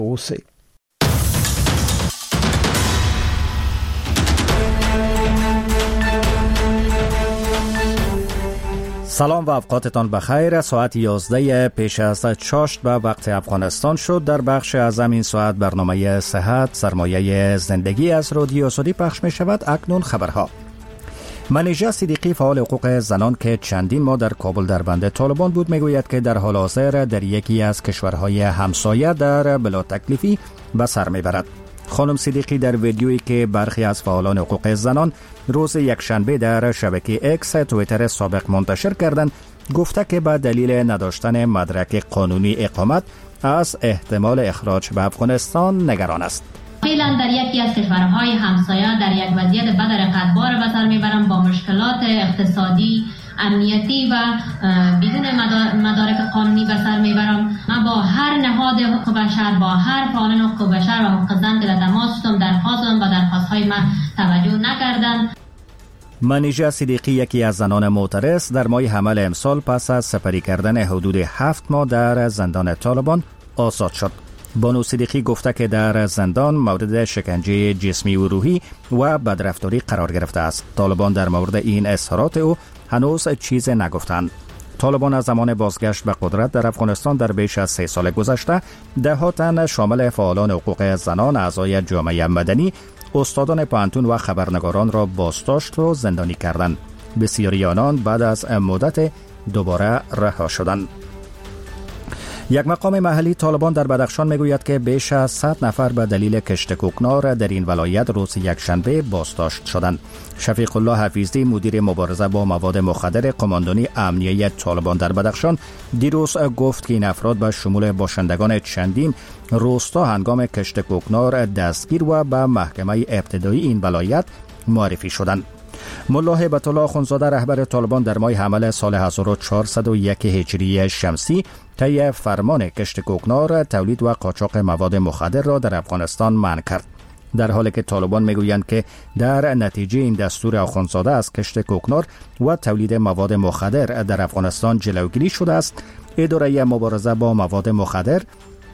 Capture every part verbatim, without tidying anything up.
اوسئ. سلام و اوقاتتان بخیر. ساعت یازده پیش از چاشت به وقت افغانستان شد. در بخش از این ساعت برنامه صحت سرمایه زندگی از رادیو آزادی پخش می شود. اکنون خبرها. منیژه صدیقی فعال حقوق زنان که چندین ماه در کابل در بند طالبان بود میگوید که در حال حاضر در یکی از کشورهای همسایه در بلا تکلیفی به سر میبرد. خانم صدیقی در ویدیویی که برخی از فعالان حقوق زنان روز یکشنبه در شبکه اکس توییتر سابق منتشر کردند گفته که به دلیل نداشتن مدرک قانونی اقامت از احتمال اخراج به افغانستان نگران است. فعلا در یکی از کشورهای همسایه در یک وضعیت بد رقتبار به سر میبرم، با مشکلات اقتصادی، امنیتی و بدون مدارک قانونی به سر میبرم. من با هر نهاد حقوق بشر، با هر فعالان حقوق بشر و حقوق زن که در تماس شدم، درخواستم و درخواست‌های من توجه نکردند. منیژه صدیقی یکی از زنان معترض در ماه حمل امسال پس از سپری کردن حدود هفت ماه در زندان طالبان آزاد شد. بانو صدیقی گفته که در زندان مورد شکنجه جسمی و روحی و بدرفتاری قرار گرفته است. طالبان در مورد این اظهارات او هنوز چیز نگفتند. طالبان از زمان بازگشت به قدرت در افغانستان در بیش از سه سال گذشته ده ها تن شامل فعالان حقوق زنان، اعضای جامعه مدنی، استادان پوهنتون و خبرنگاران را بازداشت و زندانی کردند. بسیاری آنان بعد از مدت دوباره رها شدند. یک مقام محلی طالبان در بدخشان میگوید که بیش از صد نفر به دلیل کشت کوکنار در این ولایت روز یکشنبه بازداشت شدند. شفیق الله حفیظی مدیر مبارزه با مواد مخدر قماندانی امنیه طالبان در بدخشان دیروز گفت که این افراد به شمول باشندگان چندین روستا هنگام کشت کوکنار دستگیر و به محکمه ابتدایی این ولایت معرفی شدند. ملا هیبت الله اخوندزاده رهبر طالبان در ماه حمل سال هزار و چهارصد و یک هجری شمسی طی فرمان کشت کوکنار، تولید و قاچاق مواد مخدر را در افغانستان منع کرد. در حالی که طالبان میگویند که در نتیجه این دستور اخوندزاده از کشت کوکنار و تولید مواد مخدر در افغانستان جلوگیری شده است، اداره مبارزه با مواد مخدر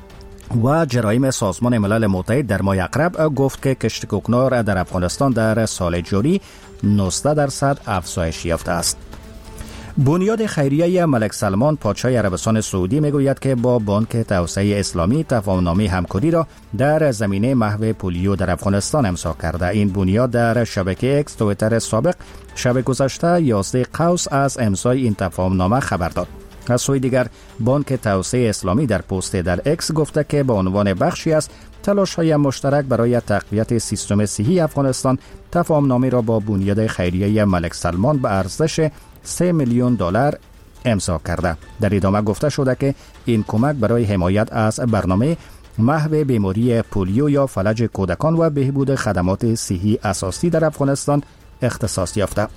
و جرایم سازمان ملل متحد در ماه اقرب گفت که کشت کوکنار در افغانستان در سال جاری نوزده درصد افزایش یافته است. بنیاد خیریه ملک سلمان پادشاه عربستان سعودی میگوید که با بانک توسعه اسلامی تفاهم‌نامه همکاری را در زمینه محو پولیو در افغانستان امضا کرده. این بنیاد در شبکه اکس توییتر سابق شب گذشته یازده قوس از امضای این تفاهم‌نامه خبر داد. از سوی دیگر بانک توسعه اسلامی در پست در اکس گفته که به عنوان بخشی از تلاش‌های مشترک برای تقویت سیستم صحی افغانستان تفاهم‌نامه را با بنیاد خیریه ملک سلمان به ارزش سه میلیون دلار امضا کرده. در ادامه گفته شده که این کمک برای حمایت از برنامه محو بیماری پولیو یا فلج کودکان و بهبود خدمات صحی اساسی در افغانستان اختصاص یافته.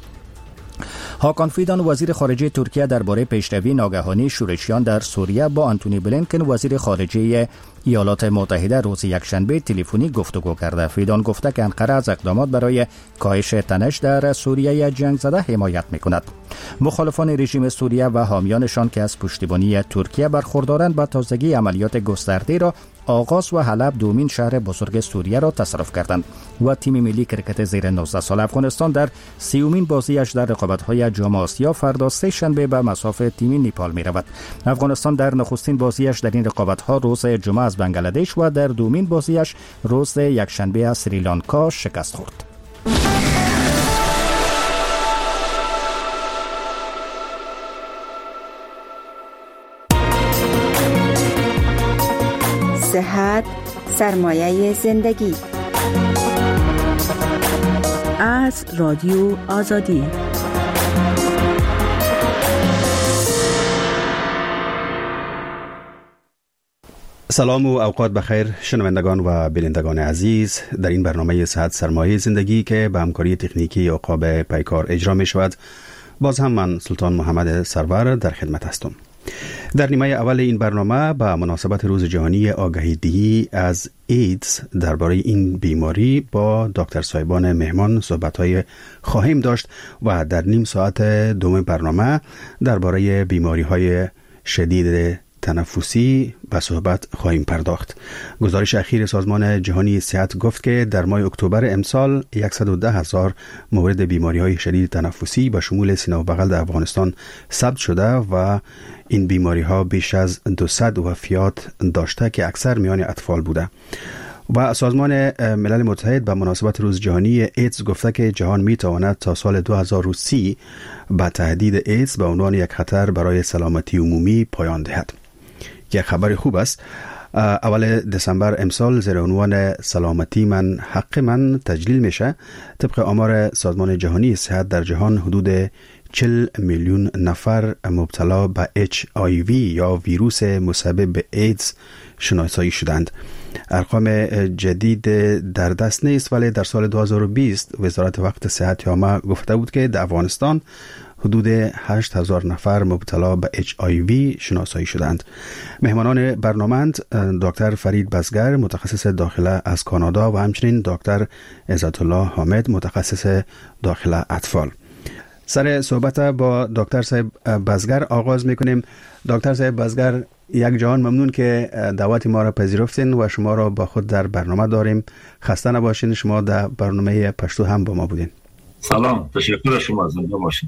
هاکان فیدان وزیر خارجه ترکیه درباره پیشروی ناگهانی شورشیان در سوریه با آنتونی بلینکن وزیر خارجه ایالات متحده روز یکشنبه تلفنی گفتگو کرده. فیدان گفته که انقره از اقدامات برای کاهش تنش در سوریه جنگ زده حمایت میکند. مخالفان رژیم سوریه و حامیانشان که از پشتیبانی ترکیه برخوردارند با تازگی عملیات گسترده را آغاز و حلب دومین شهر بزرگ سوریه را تصرف کردند و تیم ملی کرکت زیر نوزده سال افغانستان در سیومین بازیش در رقابت‌های جام آسیا فردا سه شنبه به مصاف تیم نیپال می‌رود. افغانستان در نخستین بازیش در این رقابت‌ها روز جمعه از بنگلادش و در دومین بازیش روز یکشنبه از سریلانکا شکست خورد. صحت سرمایه زندگی از رادیو آزادی. سلام و اوقات بخیر شنوندگان و بینندگان عزیز. در این برنامه صحت سرمایه زندگی که به همکاری تکنیکی عقاب پیکار اجرا می شود، باز هم من سلطان محمد سرور در خدمت هستم. در نیمه اول این برنامه به مناسبت روز جهانی آگاهی دهی از ایدز درباره این بیماری با دکتر صاحبان مهمان صحبت‌های خواهیم داشت و در نیم ساعت دوم برنامه درباره بیماری‌های شدید تنفسی به صحبت خواهیم پرداخت. گزارش اخیر سازمان جهانی صحت گفت که در ماه اکتبر امسال صد و ده هزار مورد بیماری‌های شدید تنفسی به شمول سینه و بغل در افغانستان ثبت شده و این بیماری‌ها بیش از دویست وفیات داشته که اکثر میان اطفال بوده. و سازمان ملل متحد به مناسبت روز جهانی ایدز گفته که جهان می تواند تا سال دو هزار و سی به تهدید ایدز به عنوان یک خطر برای سلامتی عمومی پایان دهد. یک خبر خوب است. اول دسامبر امسال زیر عنوان سلامتی من حق من تجلیل میشه. طبق آمار سازمان جهانی صحت در جهان حدود چهل میلیون نفر مبتلا به اچ آی وی یا ویروس مسبب به ایدز شناسایی شدند. ارقام جدید در دست نیست، ولی در سال دو هزار و بیست وزارت وقت صحت عامه گفته بود که در افغانستان حدود هشت هزار نفر مبتلا به اچ آی وی شناسایی شدند. مهمانان برنامه دکتر فرید بزگر متخصص داخله از کانادا و همچنین دکتر عزت الله حامد متخصص داخله اطفال. سر صحبت با دکتر صاحب بزگر آغاز میکنیم. دکتر صاحب بزگر، یک جهان ممنون که دعوت ما را پذیرفتین و شما را با خود در برنامه داریم. خسته نباشین، شما در برنامه پشتو هم با ما بودین. سلام، تشکر شما، زنده باشین.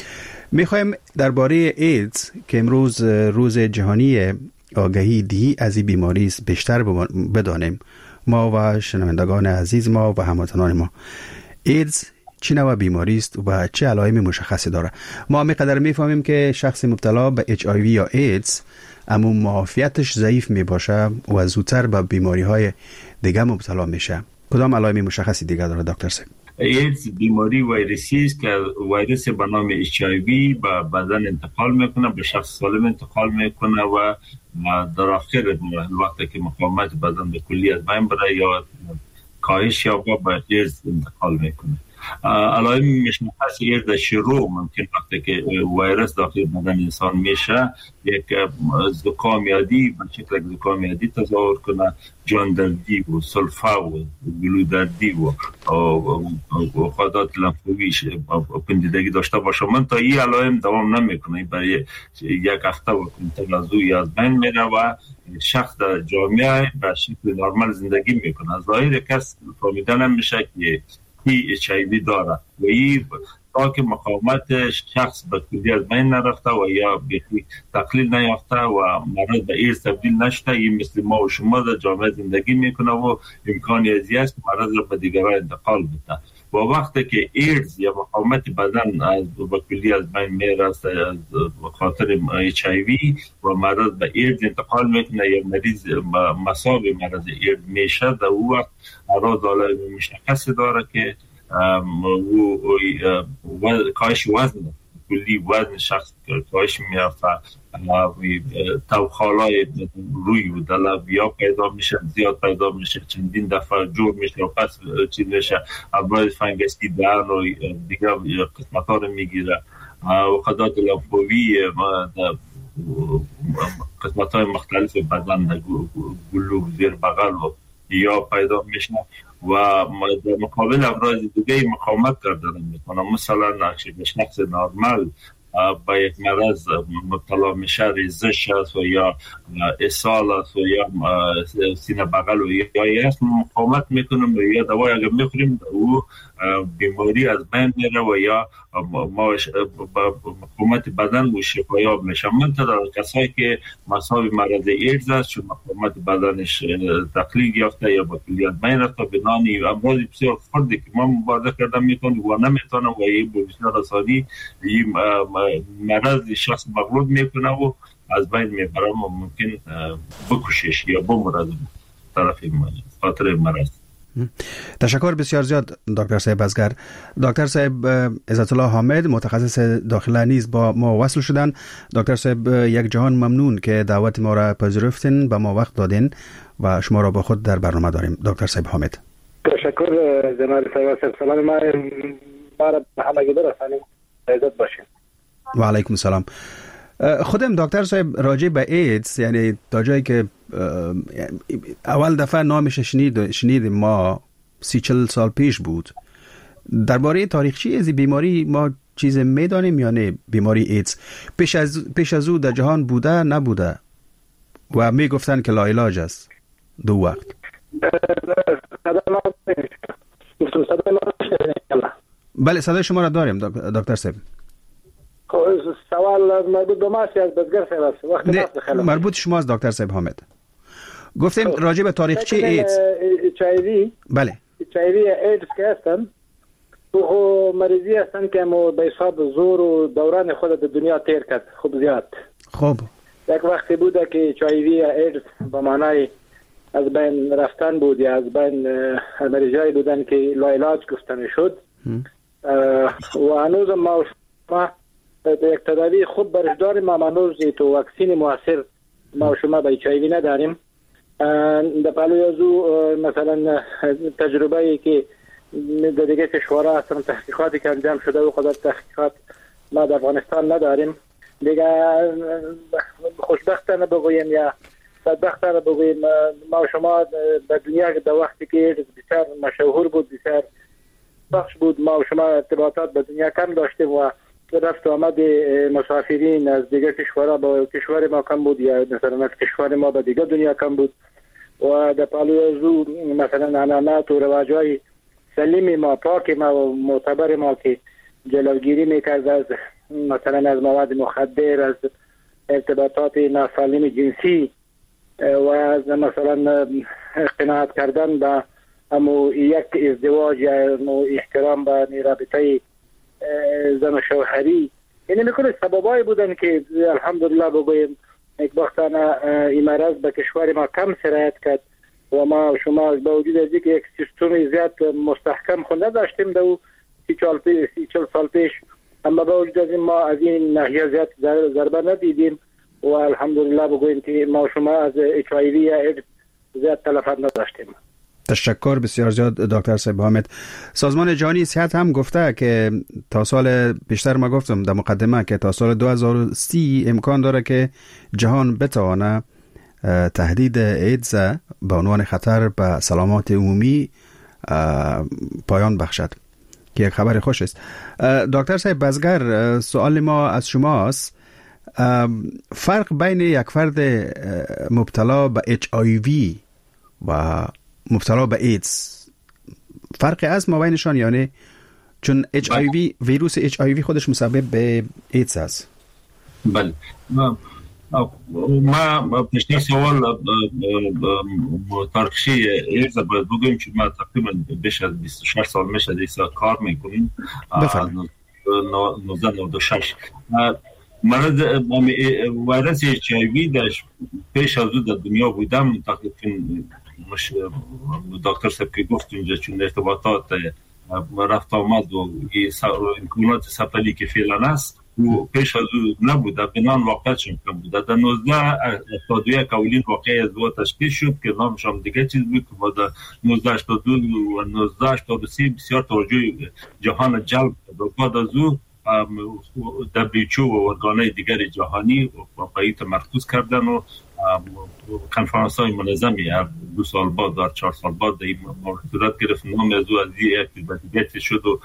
میخوایم درباره ایدز که امروز روز جهانی آگاهی دهی از این بیماری است بیشتر بدانیم، ما و شنوندگان عزیز ما و هموطنان ما. ایدز چه نوع بیماری است و چه علائم مشخصی داره؟ ما همینقدر میفهمیم که شخص مبتلا به اچ آی وی یا ایدز اما معافیتش ضعیف می باشه و زودتر به بیماری های دیگه مبتلا میشه. کدام علائم مشخصی دیگه داره دکتر صاحب؟ ایدز بیماری ویروسی است که ویروس به نام اچ آی وی به بدن انتقال میکنه، به شخص سالم انتقال میکنه و در آخر وقتی که مقاومت بدن به کلی از بین بره یا کاهش یا به ایدز انتقال میکنه. علائم مشخص ایدز شروع ممکن وقتی که ویروس داخل بدن انسان میشه یک زکام یادی به شکل زکام یادی تظاهر کنه، جان دردی و سلفه و گلو دردی و خادات لنفاوی پندیدگی داشته باشه. من تا این علائم دوام نمیکنه، برای یک هفته و کنتر از او از بین میره و شخص در جامعه به شکل نرمال زندگی میکنه. ظاهر کس فهمیده نمیشه که ای اچ آی وی داره و این تا که مقاومت شخص به کلی از بین نرفته و یا بیخی تقلیل نیافته و مرض به ایدز تبدیل نشده، این مثل ما و شما در جامعه زندگی میکنه و امکانی ازی است مرض را به دیگران انتقال بده. و وقتی که ایدز یا مقاومت بدن از به کلی از بین میرسته از خاطر اچ آی وی و مرض به ایدز انتقال میکنه یا مریض مصاب مرض ایدز میشه، در او وقت اعراض علائم مشخصی داره که و کاهش وزن کلی وزن شخص کاهش میافته، توخالای روی و دلب یا پیدا میشه، زیاد پیدا میشه، چندین دفعه جور میشه و پس چیز میشه، ابراز فنگسی دهن و دیگه قسمت ها رو میگیره و خدات لنفاوی قسمت های مختلف بدن گلو زیر بغل و یا پیدا میشه و در مقابل ابراز دیگه مقاومت کردن میکنه. مثلا شخص نرمال با یک مرض مبتلا میشه، ریزش است و یا اسهال است و یا سینه بغل و یا یا مقاومت میکنیم و یا دوای اگر میخوریم او بیماری از بین میره و یا مقاومت بدن و شفایاب میشه. منتها کسایی که مصاب مرض ایدز است چون مقاومت بدنش تقلیل یافته یا با کلی از بین رفته، بدانی امراض بسیار خردی که ما مبارزه کردن میتونه و نمیتونه و این بسیار آسانی این مرض شخص مغلوب میکنه و از بین میبره و ممکن بکشش یا بمرد طرف خاطر مرض. تشکر بسیار زیاد دکتر صاحب بزگر. دکتر صاحب عزت الله حامد متخصص داخله نیز با ما وصل شدن. دکتر صاحب یک جهان ممنون که دعوت ما را پذیرفتین، به ما وقت دادین و شما را با خود در برنامه داریم. دکتر صاحب حامد تشکر جناب صاحب. سلام ما ما را به همه گیر رسانیم. عزت باشین. و علیکم السلام. خودم دکتر صاحب راجع به ایدز، یعنی تا جایی که اول دفعه نامش شنید شنیدیم ما سی چل سال پیش بود، درباره تاریخچه از بیماری ما چیز میدانیم یا نه؟ بیماری ایدز پیش از پیش از او در جهان بوده نبوده؟ و می گفتن که لاعلاج است دو وقت. بله صدای شما را داریم دکتر صاحب. سوال مربوط به ما از بزرگ صاحب وقت نه مربوط شما از دکتر صاحب حامد. گفتیم راجع به تاریخچه ایدز. اچ آی وی بله اچ آی وی ایدز که هستن تو مریضی هستن که مو به حساب زور و دوران خود به دنیا تیر کرد خوب زیاد. خب یک وقتی بوده که اچ آی وی ایدز به معنای از بین رفتن بود یا از بین مریضایی بودن که لاعلاج گفتن شد و هنوز ما ما یک تداوی خوب برش داریم. ما هنوز تو واکسین موثر ما شما به اچ آی وی نداریم. در پلوی از او مثلا تجربه‌ای که در دیگه کشورها هستن تحقیقاتی که انجام شده و قدرت تحقیقات ما در افغانستان نداریم دیگه. خوشبختانه بگوییم یا بدبختانه بگوییم ما شما در دنیا در وقتی که بسیار مشهور بود بسیار بخش بود ما شما ارتباطات به دنیا کم داشتیم و رفت و آمد مسافرین از دیگه کشورها با کشور ما کم بود یا مثلا از کشور ما به دیگه دنیا کم بود و در پلوی از او مثلا عنعنات و رواجهای سلیم ما پاک ما و معتبر ما که جلوگیری میکرد از مثلا از مواد مخدر از ارتباطات ناسالم جنسی و از مثلا قناعت کردن به امو یک ازدواج یا امو احترام به رابطه زن و شوهری یعنی میکنه سببایی بودن که الحمدلله بگویم یک وقتانه این مرض به کشور ما کم سرایت کرد و ما شما با وجود از اینکه یک سیستم زیاد مستحکم خود نداشتیم در سی چل سال پیش اما با وجود از این ما از این ناحیه زیاد ضربه ندیدیم و الحمدلله بگویم که ما شما از اچ آی وی یا ایدز زیاد تلفات نداشتیم. تشکر بسیار زیاد دکتر صاحب حامد. سازمان جهانی صحت هم گفته که تا سال بیشتر ما گفتم در مقدمه که تا سال دو هزار و سی امکان داره که جهان بتوانه تهدید ایدز به عنوان خطر به سلامت عمومی پایان بخشد که یک خبر خوش است. دکتر صاحب بزگر سوال ما از شماست فرق بین یک فرد مبتلا به اچ آی وی و مبتلا به ایدز فرقی از ما بینشان یعنی چون اچ آی وی ویروس اچ آی وی خودش مسبب به ایدز است. بله ما پیشتر سوال تاریخچه ایدز باید بگویم که ما تقریبا بیش از بیست و شش سال میشه دیسا کار میکنیم. بفرمایید. نوزده نود و شش مرض ویروس اچ آی وی در پیش از او در دنیا بودم تقریبا مش دکتر صاحب که گفت اینجا چون ارتباطات رفت آمد و امکانات سفری که فعلا است و پیش از او نبوده بنان واقعا کم بوده. در نوزده هفتاد و یک اولین واقعه از او تشکیل شد که نامش هم دیگه چیز بود که در نوزده هشتاد و دو و نوزده هشتاد و سه بسیار توجه جهان جلب بعد از او دبلیو و ارگانهای دیگر جهانی پای تمرکز کردن و کنفرانس های منظمی هر دو سال بعد در چهار سال بعد این صورت گرفت. نام از او از این اکتیویت شد و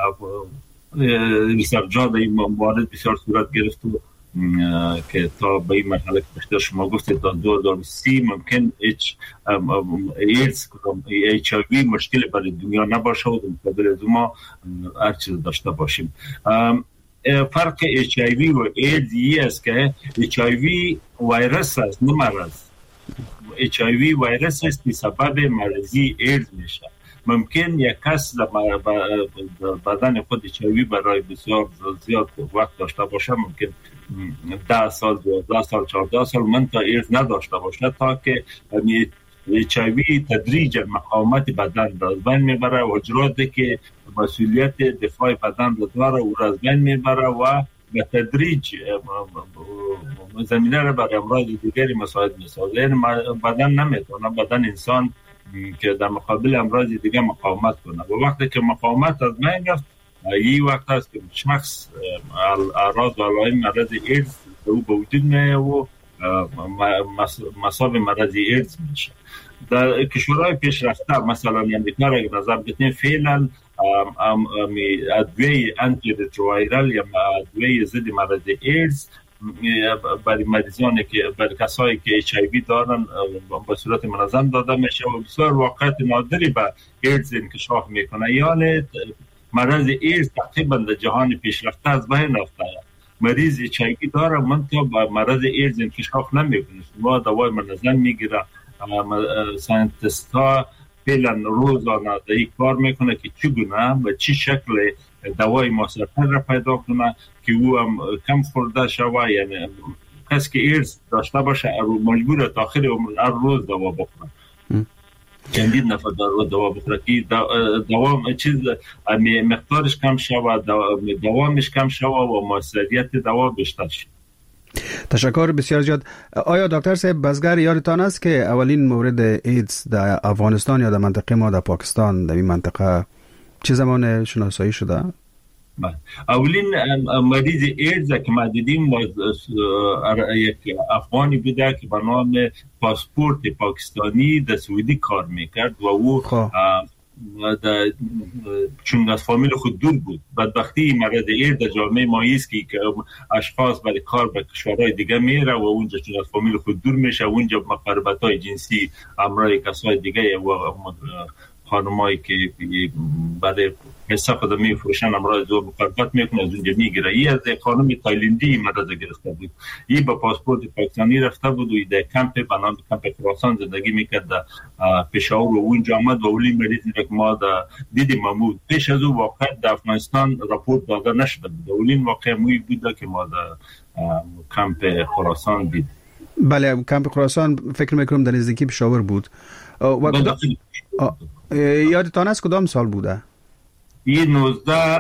ریسرچ‌ها در این موارد بسیار صورت گرفت و که تا به این مرحله که بیشتر شما گفتید تا دو هزار و سی ممکن اچ ایدز اچ آی وی مشکل برای دنیا نباشه و مقابل از ما هر چیز داشته باشیم. فرق اچ آی وی و ایدز است که اچ آی وی ویروس است نه مرض. اچ آی وی ویروس است که سبب مرضی ایدز میشه. ممکن یک کس در بدن خود اچ آی وی برای بسیار زیاد وقت داشته باشه ممکن ده سال دوازده سال چهارده سال من تا ایدز نداشته باشه تا که اچ آی وی تدریج مقاومت بدن را از بین میبره و حجراتی که مسئولیت دفاع بدن را داره او را از بین میبره و به تدریج زمینه را برای امراض دیگری مساعد میسازه. یعنی بدن نمیتونه بدن انسان که در مقابل امراض دیگه مقاومت کنه و وقتی که مقاومت از بین رفت این وقت است که شخص اعراض و علائم مرض ایدز او به وجود میاد و مصاب مرض ایدز میشه. در کشورهای پیشرفته مثلا امریکا را اگر نظر بتیم فعلا ادویه آنتی رتروویرال یا ادویه ضد مرض ایدز برای مریضانی که برای کسایی که اچ آی وی دارن به صورت منظم داده میشه و بسیار واقعیت نادری به ایدز انکشاف میکنه. یعنی مرض ایدز تقریبا در جهان پیشرفته از بین رفته. مریض اچ آی وی داره منتها با مرض ایدز انکشاف نمیکنه. ما دوای منظم میگیره. ساینتیست ها فعلا روزانه دایی کار میکنه که چگونه و چی شکل دوای موثرتر را پیدا کنه که او هم کم خورده شوه. یعنی کسی که ایدز داشته باشه مجبور تا آخر عمر هر روز دوا بخوره. چندین نفر در روز دوا بخوره که دوام چیز مقدارش کم شوه، دوامش کم شوه و موثریت دوا بیشتر شوه. تشکر بسیار زیاد. آیا دکتر صاحب بزگر یادتان است که اولین مورد ایدز در افغانستان یا در منطقه ما در پاکستان در این منطقه چه زمان شناسایی شده؟ اولین مریض ایدز که ما دیدیم یک افغانی بوده که به نام پاسپورت پاکستانی در سعودی کار میکرد و او در چون از فامیل خود دور بود. بدبختی مرض ایدز در جامعه ما است که اشخاص برای کار به کشورهای دیگه میره و اونجا چون از فامیل خود دور میشه اونجا مقربت‌های جنسی امرای کسای دیگه و خانمایی که برای حسا خود میفروشن امراض زور مقربت میکنه از اونجا میگیره. این از خانم تایلندی مرض گرفته بود. این با پاسپورت پاکستانی رفته بود و در کمپ به نام کمپ خراسان زندگی میکرد در پشاور و اونجا آمد و اولی مریضی که ما دیدیم محمود. پیش از او واقع در افغانستان راپورت داده نشده بود. اولین واقع موی بود که ما در کمپ خراسان دید. بله کمپ خراسان فکر میکنم در نزدیکی پشاور بود. و کدام یادتان است کدام سال بوده؟ این نوزده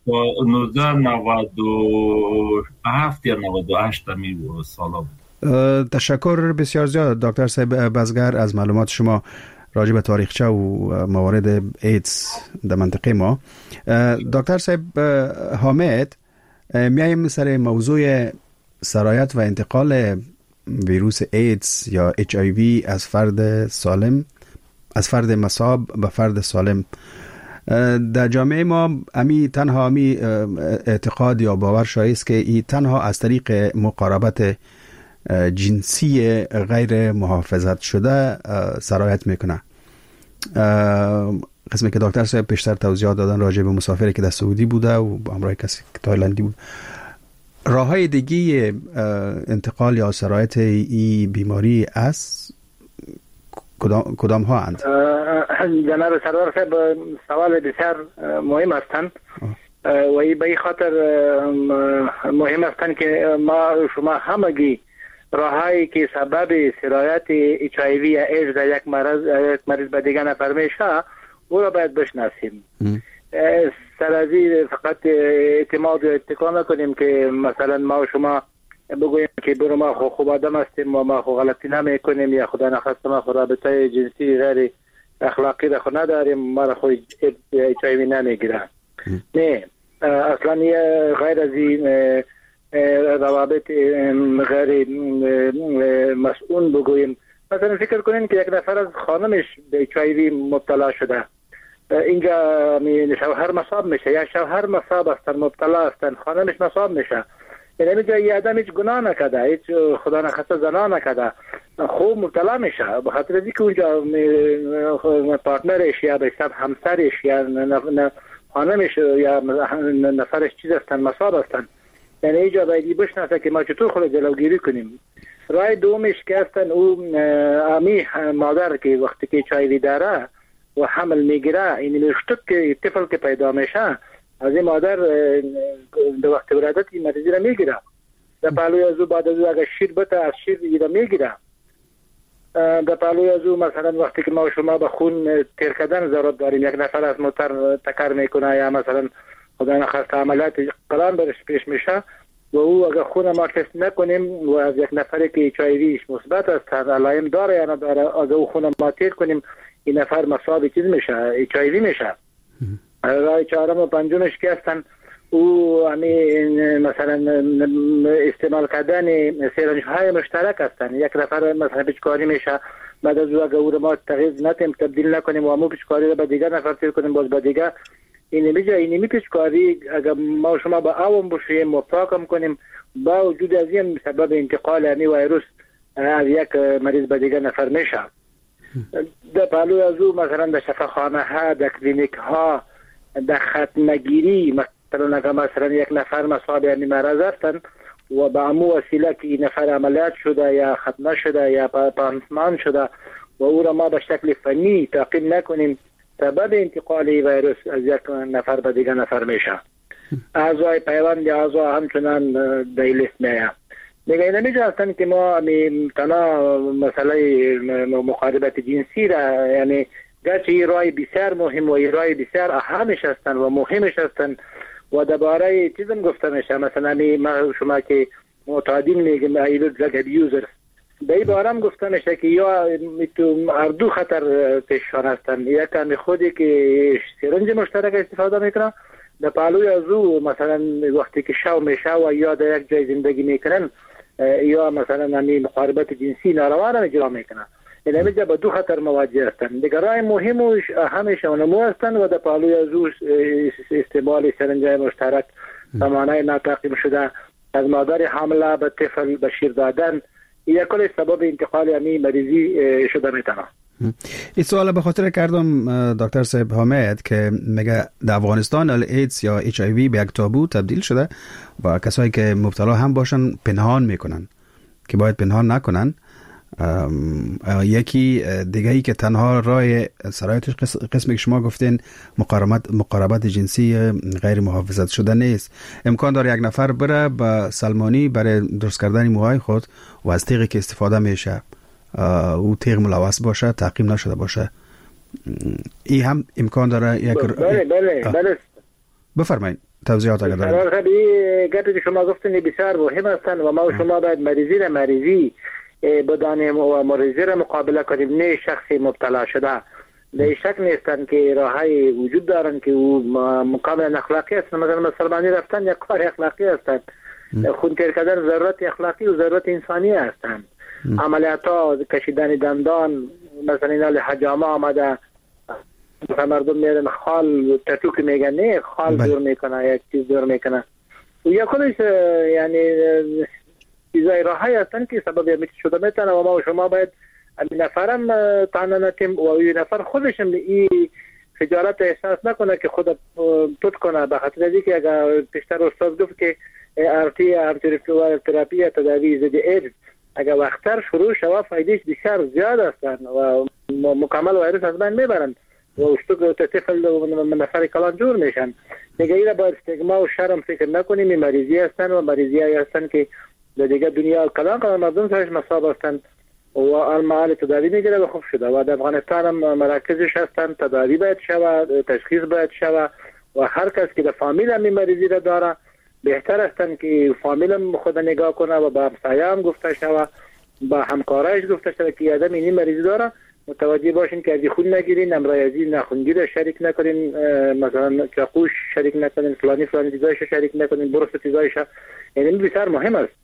نود و هفت یا نود و هشت می سالا بود. تشکر بسیار زیاد دکتر صاحب بزگر از معلومات شما راجع به تاریخچه و موارد ایدز در منطقه ما. دکتر صاحب حامد، میایم سر موضوع سرایت و انتقال ویروس ایدز یا اچ آی وی از فرد سالم از فرد مصاب به فرد سالم. در جامعه ما امی تنها امی اعتقاد یا باور شایع است که این تنها از طریق مقاربت جنسی غیر محافظت شده سرایت میکنه. قسمی که دکتر صاحب پیشتر توضیحات دادن راجع به مسافری که در سعودی بوده و با همراه کسی که تایلندی بود. راههای دیگه انتقال یا سرایت این بیماری است کدام, کدام ها اند؟ جناب سردار صاحب سوال بسیار مهم هستند و ای به خاطر مهم هستند که ما شما همگی راهایی که سبب سرایت اچ آی وی یا ایدز در یک مریض یک مریض به دیگر نفر میشه او را باید بشناسیم. سرازی فقط اعتماد و اتکا نکنیم که مثلا ما و شما بگوییم که برو ما خو خوب آدم هستیم و ما خو غلطی نمی کنیم یا خدا نخواست ما خو رابطه جنسی غیر اخلاقی را خو نداریم ما را خو اچ آی وی نمیگیره. نه اصلا غیر از این روابط غیر مسئول بگوییم. مثلا فکر کنین که یک نفر از خانمش به اچ آی وی مبتلا شده، اینجا شوهر مصاب میشه یا شوهر مصاب هستن مبتلا هستن خانمش مصاب میشه. یعنی اینجا یه آدم هیچ گناه نکده، هیچ خدا نخواسته زنا نکده، خوب مبتلا میشه به خاطر اینکه اونجا پارتنرش یا به حساب همسرش یا خانمش یا نفرش چیز هستن مصاب هستن. یعنی اینجا باید بشناسه که ما چطور خود جلوگیری کنیم. رای دومش که هستن او امی مادر که وقتی که اچ آی وی داره و حمل میگیره این میشتک که طفل که پیدا میشه از این مادر در وقت ولادت این مریضی را میگیره. در پهلوی از او بعد از او اگر شیر بته از شیر این را میگیره. در پهلوی از او مثلا وقتی که ما شما به خون تیر کردن ضرورت داریم، یک نفر از موتر تکر میکنه یا مثلا خدا نخواست عملیات قلم برش پیش میشه و او اگر خون ما تست نکنیم و از یک نفری که اچ آی ویش مثبت است علائم داره یا نداره اگر او خون ما تیر کنیم این نفر مصاب چیز میشه اچ آی وی میشه. رای چهارم و پنجمش که هستن او همی مثلا استعمال کردن سرنج های مشترک هستن. یک نفر مثلا پیچکاری میشه بعد از او اگر او رو ما تغییر نتیم تبدیل نکنیم و همون پیچکاری رو به دیگر نفر تیر کنیم باز به دیگر این میجا این می پیشکاری اگر ما شما با آوم باشیم و پاکم کنیم با وجود از این سبب انتقال این ویروس از یک مریض به دیگر نفر میشه. در پالوی از او مثلا در شفاخانه ها، در کلینیک ها، در ختمگیری مثلا اگر مثلا یک نفر مصاب یعنی مرض هستن و با امو وسیله که این نفر عملیات شده یا ختمه شده یا پانسمان شده و او را ما به شکل فنی تعقیب نکنیم سبب انتقال ویروس از یک نفر به دیگر نفر میشه. اعضای پیوند یا اعضا همچنان در لیست میه. دیگه این نمیجه هستن که ما تنها مسئله مقاربت جنسی را یعنی گرچه این رای بسیار مهم و این رای بسیار اهمش هستن و مهمش هستن و درباره چیزم گفته میشه مثلا ما شما که معتادین میگیم ایلو درگ ابیوزر در این باره هم گفته میشه که یا هر دو خطر پیششان هستن. یک کمی خودی که سرنج مشترک استفاده میکنن در پالوی از او مثلا وقتی که شو میشه و یا در یک جای زندگی میکنن یا مثلا همین مقاربت جنسی ناروا را اجرا میکنن. این همیشه با دو خطر مواجه هستن. دیگر رای مهم و همیشه اونمو هستن و در پالوی از او استعمال سرنجای مشترک سامانه ناتعقیم شده از مادر حامله به طفل به شیر دادن یا کل سبب انتقال همین مریضی شده میتونه. این سوال به خاطر کردم دکتر صاحب حامد که میگه در افغانستان ایدز یا اچ آی وی به یک تابو تبدیل شده و کسایی که مبتلا هم باشن پنهان میکنن که باید پنهان نکنن. یکی دیگه ای که تنها راه سرایتش قسمی که شما گفتین مقاربت مقاربت جنسی غیر محافظت شده نیست. امکان داره یک نفر بره به سلمانی برای درست کردن موهای خود و از تیغی که استفاده میشه او تیغ ملوث باشه، تعقیم نشده باشه. این هم امکان داره یک بله بله بله بفرمایید توضیحات اگر دارید. خب گپی که شما گفتین بسیار مهم هستن و ما و شما باید مریضی را مریضی بدانیم و مریضی را مقابله کنیم نه شخصی مبتلا شده. در شک نیستن که راههای وجود دارن که او مقابل اخلاقی هستن. مثلا مسلمانی رفتن یک کار اخلاقی هستن، خون تیر کردن ضرورت اخلاقی و ضرورت انسانی هستن. عملیات ها کشیدن دندان مثلا این حجامه آمده مردم میرن خال تتو که میگن نه خال دور میکنه یک چیز دور میکنه و یا کلش یعنی چیزای راهی هستن که سبب همیشه شده میتونه و ما و شما باید نفرم تانه نتیم و این نفر خودش این خجالت احساس نکنه که خود توت کنه به خاطر از اینکه اگر پیشتر استاد گفت که ارتی ارتریفلوال تراپی تداوی ضد ایدز اگر وقتتر شروع شود فایدهش بسیار زیاد هستن و مکمل ویروس از بین میبرن و اشتوک طفل و نفر کلان جور میشن. دیگه اینا باید استگما و شرم فکر نکنیم. این مریضی هستن و مریضی هایی هستن که در دیگه دنیا کلان کلان مردم سرش مصاب هستن و المعال تداوی میگیره و خوب شده و در افغانستان هم مراکزش هستن. تداوی باید شود، تشخیص باید شود و هر کس که در فامیل هم این مریضی را داره بهتر هستن که فامیل هم خود نگاه کنه و با همسایه هم گفته شود، با همکارایش گفته شود که آدم این مریضی داره متوجه باشین که ازی خون نگیرین، امرایزی نخونگی را شریک نکنین، مثلا چاقوش شریک نکنین، فلانی فلانی چیزایش شریک نکنین، برس چیزایش. یعنی بسیار مهم است.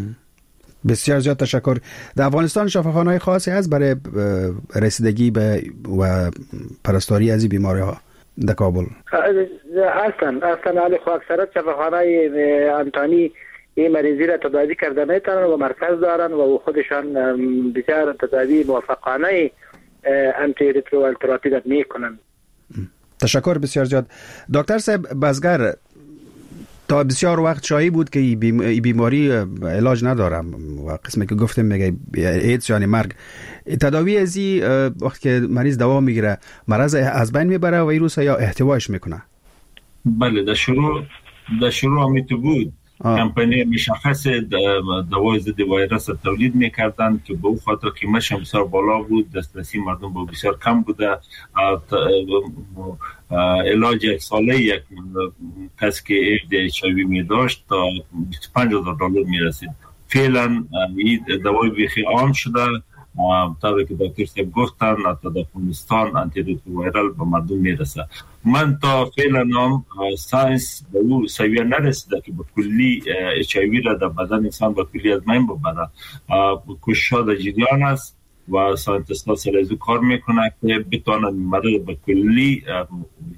بسیار زیاد تشکر. در افغانستان شفاخانه‌های خاصی هست برای رسیدگی به و پرستاری از این بیماری ها در کابل؟ هستن هستن علی خو اکثرت شفاخانه‌های انتانی این مریضی را تداوی کرده میتونن و مرکز دارن و خودشان بسیار تداوی موفقانه انتی ریترووایرال تراپی را میکنن. تشکر بسیار زیاد. دکتر صاحب بزگر تا بسیار وقت شایع بود که این بیماری علاج ندارم و قسمی که گفتم میگه ایدز یعنی مرگ. تداوی از این وقت که مریض دوا میگیره مرض از بین میبره ویروس یا احتوایش میکنه؟ بله در شروع در شروع همیتو بود. کمپانی مشخص دوای ضد ویروس تولید میکردند که به او خاطر قیمتش بسیار بالا بود، دسترسی مردم به بسیار کم بوده. علاج یک ساله یک کس که ایدز می داشت تا بیست و پنج هزار دلار میرسید. فعلا این دوای بیخی عام شده طوری که دکتر صاحب گفتن تا در افغانستان آنتی ریترووایرال به مردم میرسه. من تا فعلا هم ساینس به او سویه نرسیده که به کلی اچ آی وی را در بدن انسان به کلی از بین ببره. کوشش‌ها در جریان است و ساینتیست‌ها سر از کار میکنه که بتوانند مرض به کلی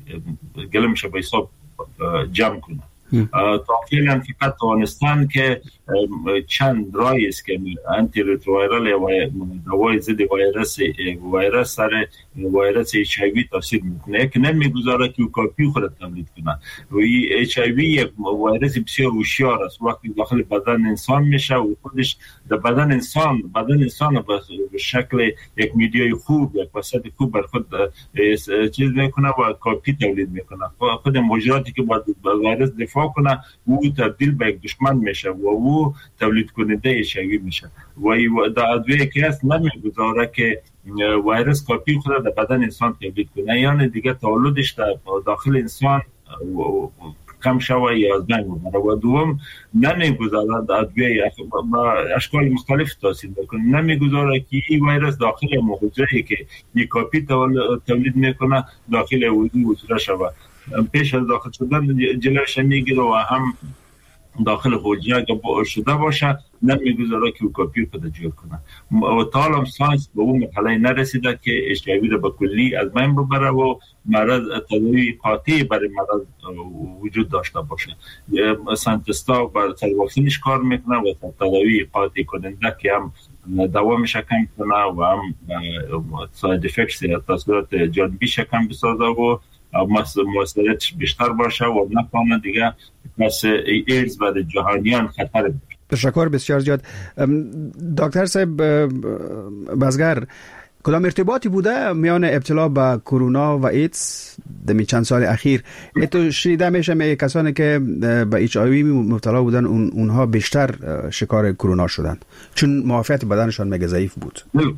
گلمش به حساب جمع کنه. تا فعلا فقط توانستن که چند رای است که آنتی رتروویرال و دوای ضد ویروس ویروس سر ویروس اچ آی وی تاثیر میکنه که نمیگذاره که کاپی خود تولید کنه. و اچ آی وی یک ویروس بسیار هوشیار است، وقتی داخل بدن انسان میشه و خودش در بدن انسان بدن انسان به شکل یک میدیای خوب یک وسط خوب بر خود چیز میکنه و کاپی تولید میکنه. خود مجراتی که با ویروس دفاع کنه او تبدیل به یک دشمن میشه و او تولید کننده اچ آی وی میشه و در ادویه که هست نمیگذاره که ویروس کاپی خود در بدن انسان تولید کنه، یعنی دیگه تولدش در داخل انسان کم شوه یا از بین ببره. و دوم نمیگذاره ادویه با اشکال مختلف تاثیر میکنه، نمیگذاره که این ویروس داخل حجره که یک کاپی تولید میکنه داخل وجود وجود شوه، پیش از داخل شدن جلوش میگیره و هم داخل حجره که شده باشه نمیگذاره که کاپی خود جور کنه. و تا حالا ساینس به اون مرحله نرسیده که اچ آی وی را به کلی از بین ببره و مرض تداوی قاطع برای مرض وجود داشته باشه. ساینتیستا بر سر واکسنش کار میکنه و تداوی قاطع کننده که هم دوامش کم کنه و هم ساید افکتس یا تاثیرات جانبی کم بسازه و موثریتش بیشتر باشه و نکنه دیگه مثل ایدز و جهانیان خطر بود. تشکر بسیار زیاد. دکتر صاحب بازگر، کدام ارتباطی بوده میان ابتلا به کرونا و ایدز در چند سال اخیر؟ تو شنیده میشه می کسانی که به ایچ آی وی مبتلا بودن اون اونها بیشتر شکار کرونا شدن چون معافیت بدنشان مگه ضعیف بود.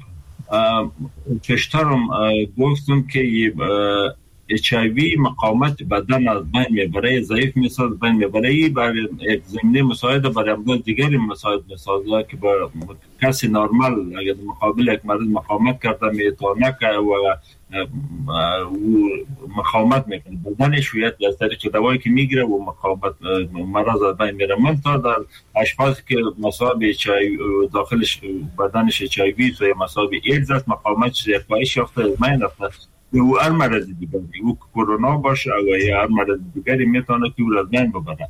پیشترم گفتم که اچ آی وی مقاومت بدن از بین میبره، ضعیف میسازه، بین میبره، برای یک زمینه مساعده برای امراض دیگری مساعد میسازه که با کسی نرمال اگر مقابل یک مرض مقاومت کرده میتونه که و مقاومت میکنه بدنش شویت از طریق دوایی که میگیره و مقاومت مرض از بین میره. من تا در اشخاصی که مصاب اچ آی داخلش بدنش اچ آی وی و مصاب ایدز است مقاومتش کاهش یافته از بین رفته. او هر مرض دیگری او کرونا باشه و یا هر مرض دیگری میتونه که او از بین ببره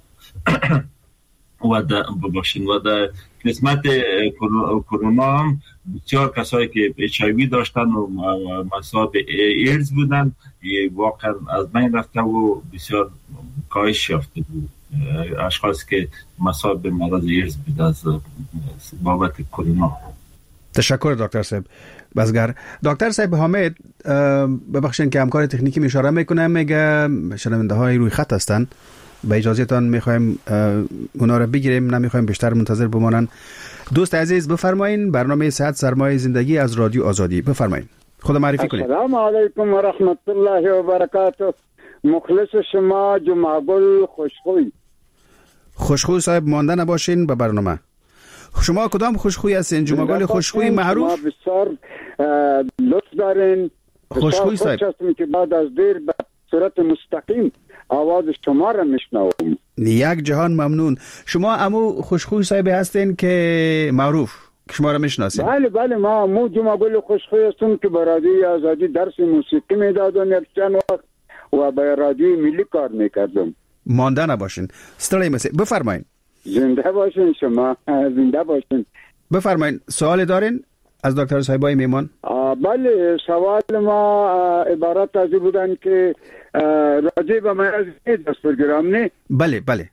و در بباشین. و در قسمت کرونا هم بسیار کسایی که اچ آی وی داشتن و مصاب ایدز بودن واقعا از بین رفته و بسیار کاهش یافته بود اشخاصی که مصاب به مرض ایدز بود از بابت کرونا. تشکر دکتر صاحب بازگر. دکتر صاحب حامد، ببخشید که همکار تکنیکی می اشاره میکنم، میگه شنونده های روی خط هستن، به اجازهتان میخوایم اونا رو بگیریم، نمیخوایم بیشتر منتظر بمانن. دوست عزیز بفرمایین، برنامه صحت سرمایه زندگی از رادیو آزادی، بفرمایین، خود معرفی کنید. السلام علیکم و رحمت الله و برکاته. مخلص شما جمعه گل خوشخوی. خوشخوی صاحب مانده نباشین به برنامه. شما کدام خوشخویی هستین؟ جمعه گل خوشخویی معروف؟ شما بسیار لطف دارین. خوشخویی صاحب که بعد از دیر به صورت مستقیم آواز شما را میشنوم. یک جهان ممنون. شما امو خوشخویی صاحب هستین که معروف که شما را میشناسین؟ بله بله، ما امو جمعه گل خوشخویی هستم که به رادیو آزادی درس موسیقی میدادم یک چند وقت و به رادیو ملی کار میکردم. مانده نباشین، استرای مسیح. بفرمایین. زنده باشین شما، زنده باشین. بفرمایین. سوال دارین از دکتر صاحبای میمان؟ بله، سوال ما عبارت از بودن که راجع به مرض ایدز است پروگرام نه؟ بله بله.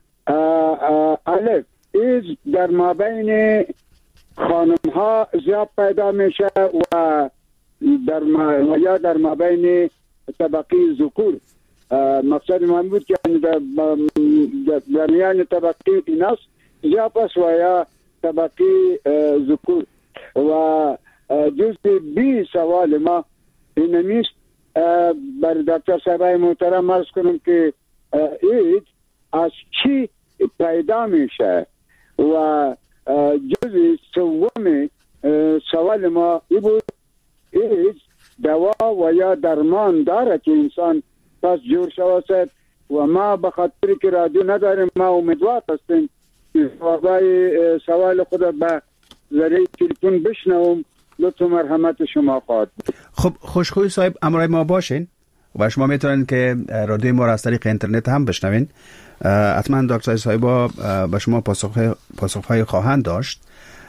الف، ایدز در مابین خانم ها زیاد پیدا میشه و در ما یا در مابین طبقه ذکور. مقصد من بود که در در میان طبقه ایناس زیاد است و یا طبقه ذکور. و جزء بی سوال ما اینمیست بر دکتر صاحبای محترم عرض کنم که ایدز از چی پیدا میشه و جزء سوم سوال ما ای بود ایدز دوا و یا درمان داره که انسان پس جور شود و ما بخاطر که رادیو نداریم ما امیدوار هستیم که سوال خود به ذریعه تلفن بشنوم. لطف مرحمت شما خواهد. خب خوشخوی صاحب امرای ما باشین. و شما میتونین که رادیو ما را از طریق اینترنت هم بشنوین. حتما دکتر صایبا به شما پاسخ پاسخهای خواهند داشت.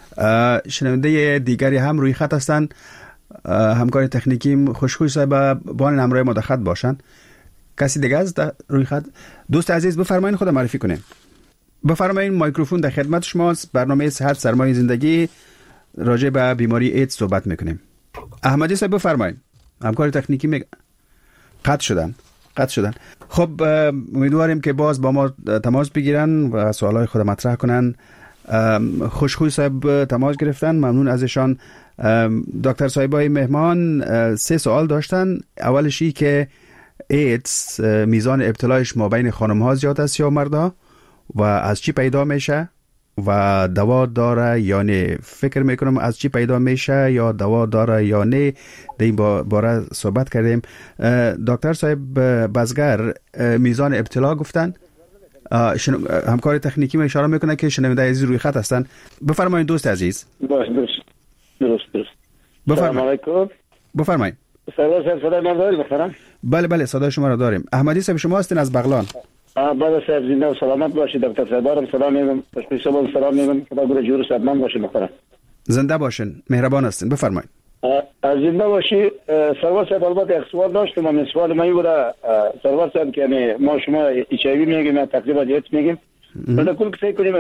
شنونده دیگری هم روی خط هستند. همکار تکنیکی خوشخوی صاحب بان همراه ما در خط باشن. کسی دیگه از روی خط؟ دوست عزیز بفرمایید خود معرفی کنین. بفرمایید، میکروفون در خدمت شماست. برنامه صحت سرمایه زندگی راجع به بیماری ایدز صحبت میکنیم. احمدی صاحب بفرمایید. همکار تکنیکی می قطع شدن قطع شدن خب امیدواریم که باز با ما تماس بگیرن و سوالای خود مطرح کنن. خوشخوی صاحب تماس گرفتن، ممنون ازشان. دکتر صایبای مهمان سه سوال داشتن. اولشی که ایدز میزان ابتلایش ما بین خانم ها زیاد است یا مردا و از چی پیدا میشه و دوا داره یا نه؟ فکر میکنم از چی پیدا میشه یا دوا داره یا نه، در این باره صحبت کردیم. دکتر صاحب بزگر میزان ابتلا گفتن. شنو... همکار تکنیکی ما اشاره میکنه که شنونده عزیز روی خط هستن. بفرمایید دوست عزیز. باش درست درست درست. بفرمایید. سلام علیکم. بفرمایید. سلام صاحب، صدای من داری بخورم؟ بله بله صدای شما را داریم. احمدی صاحب شما هستین از بغلان. بعد صاحب زنده و سلامت باشید. دکتر صاحب سلام میگم. خوشبختی صاحب سلام میگم. خدا گور جور صاحب من باشه بخورم. زنده باشین، مهربان هستین. بفرمایید. زنده باشی. سرور صاحب البته یک سوال داشتم. من سوال من بود سرور صاحب که یعنی ما شما ایچ آی وی میگیم تقریبا دیت میگیم. ولی کل فکر کنیم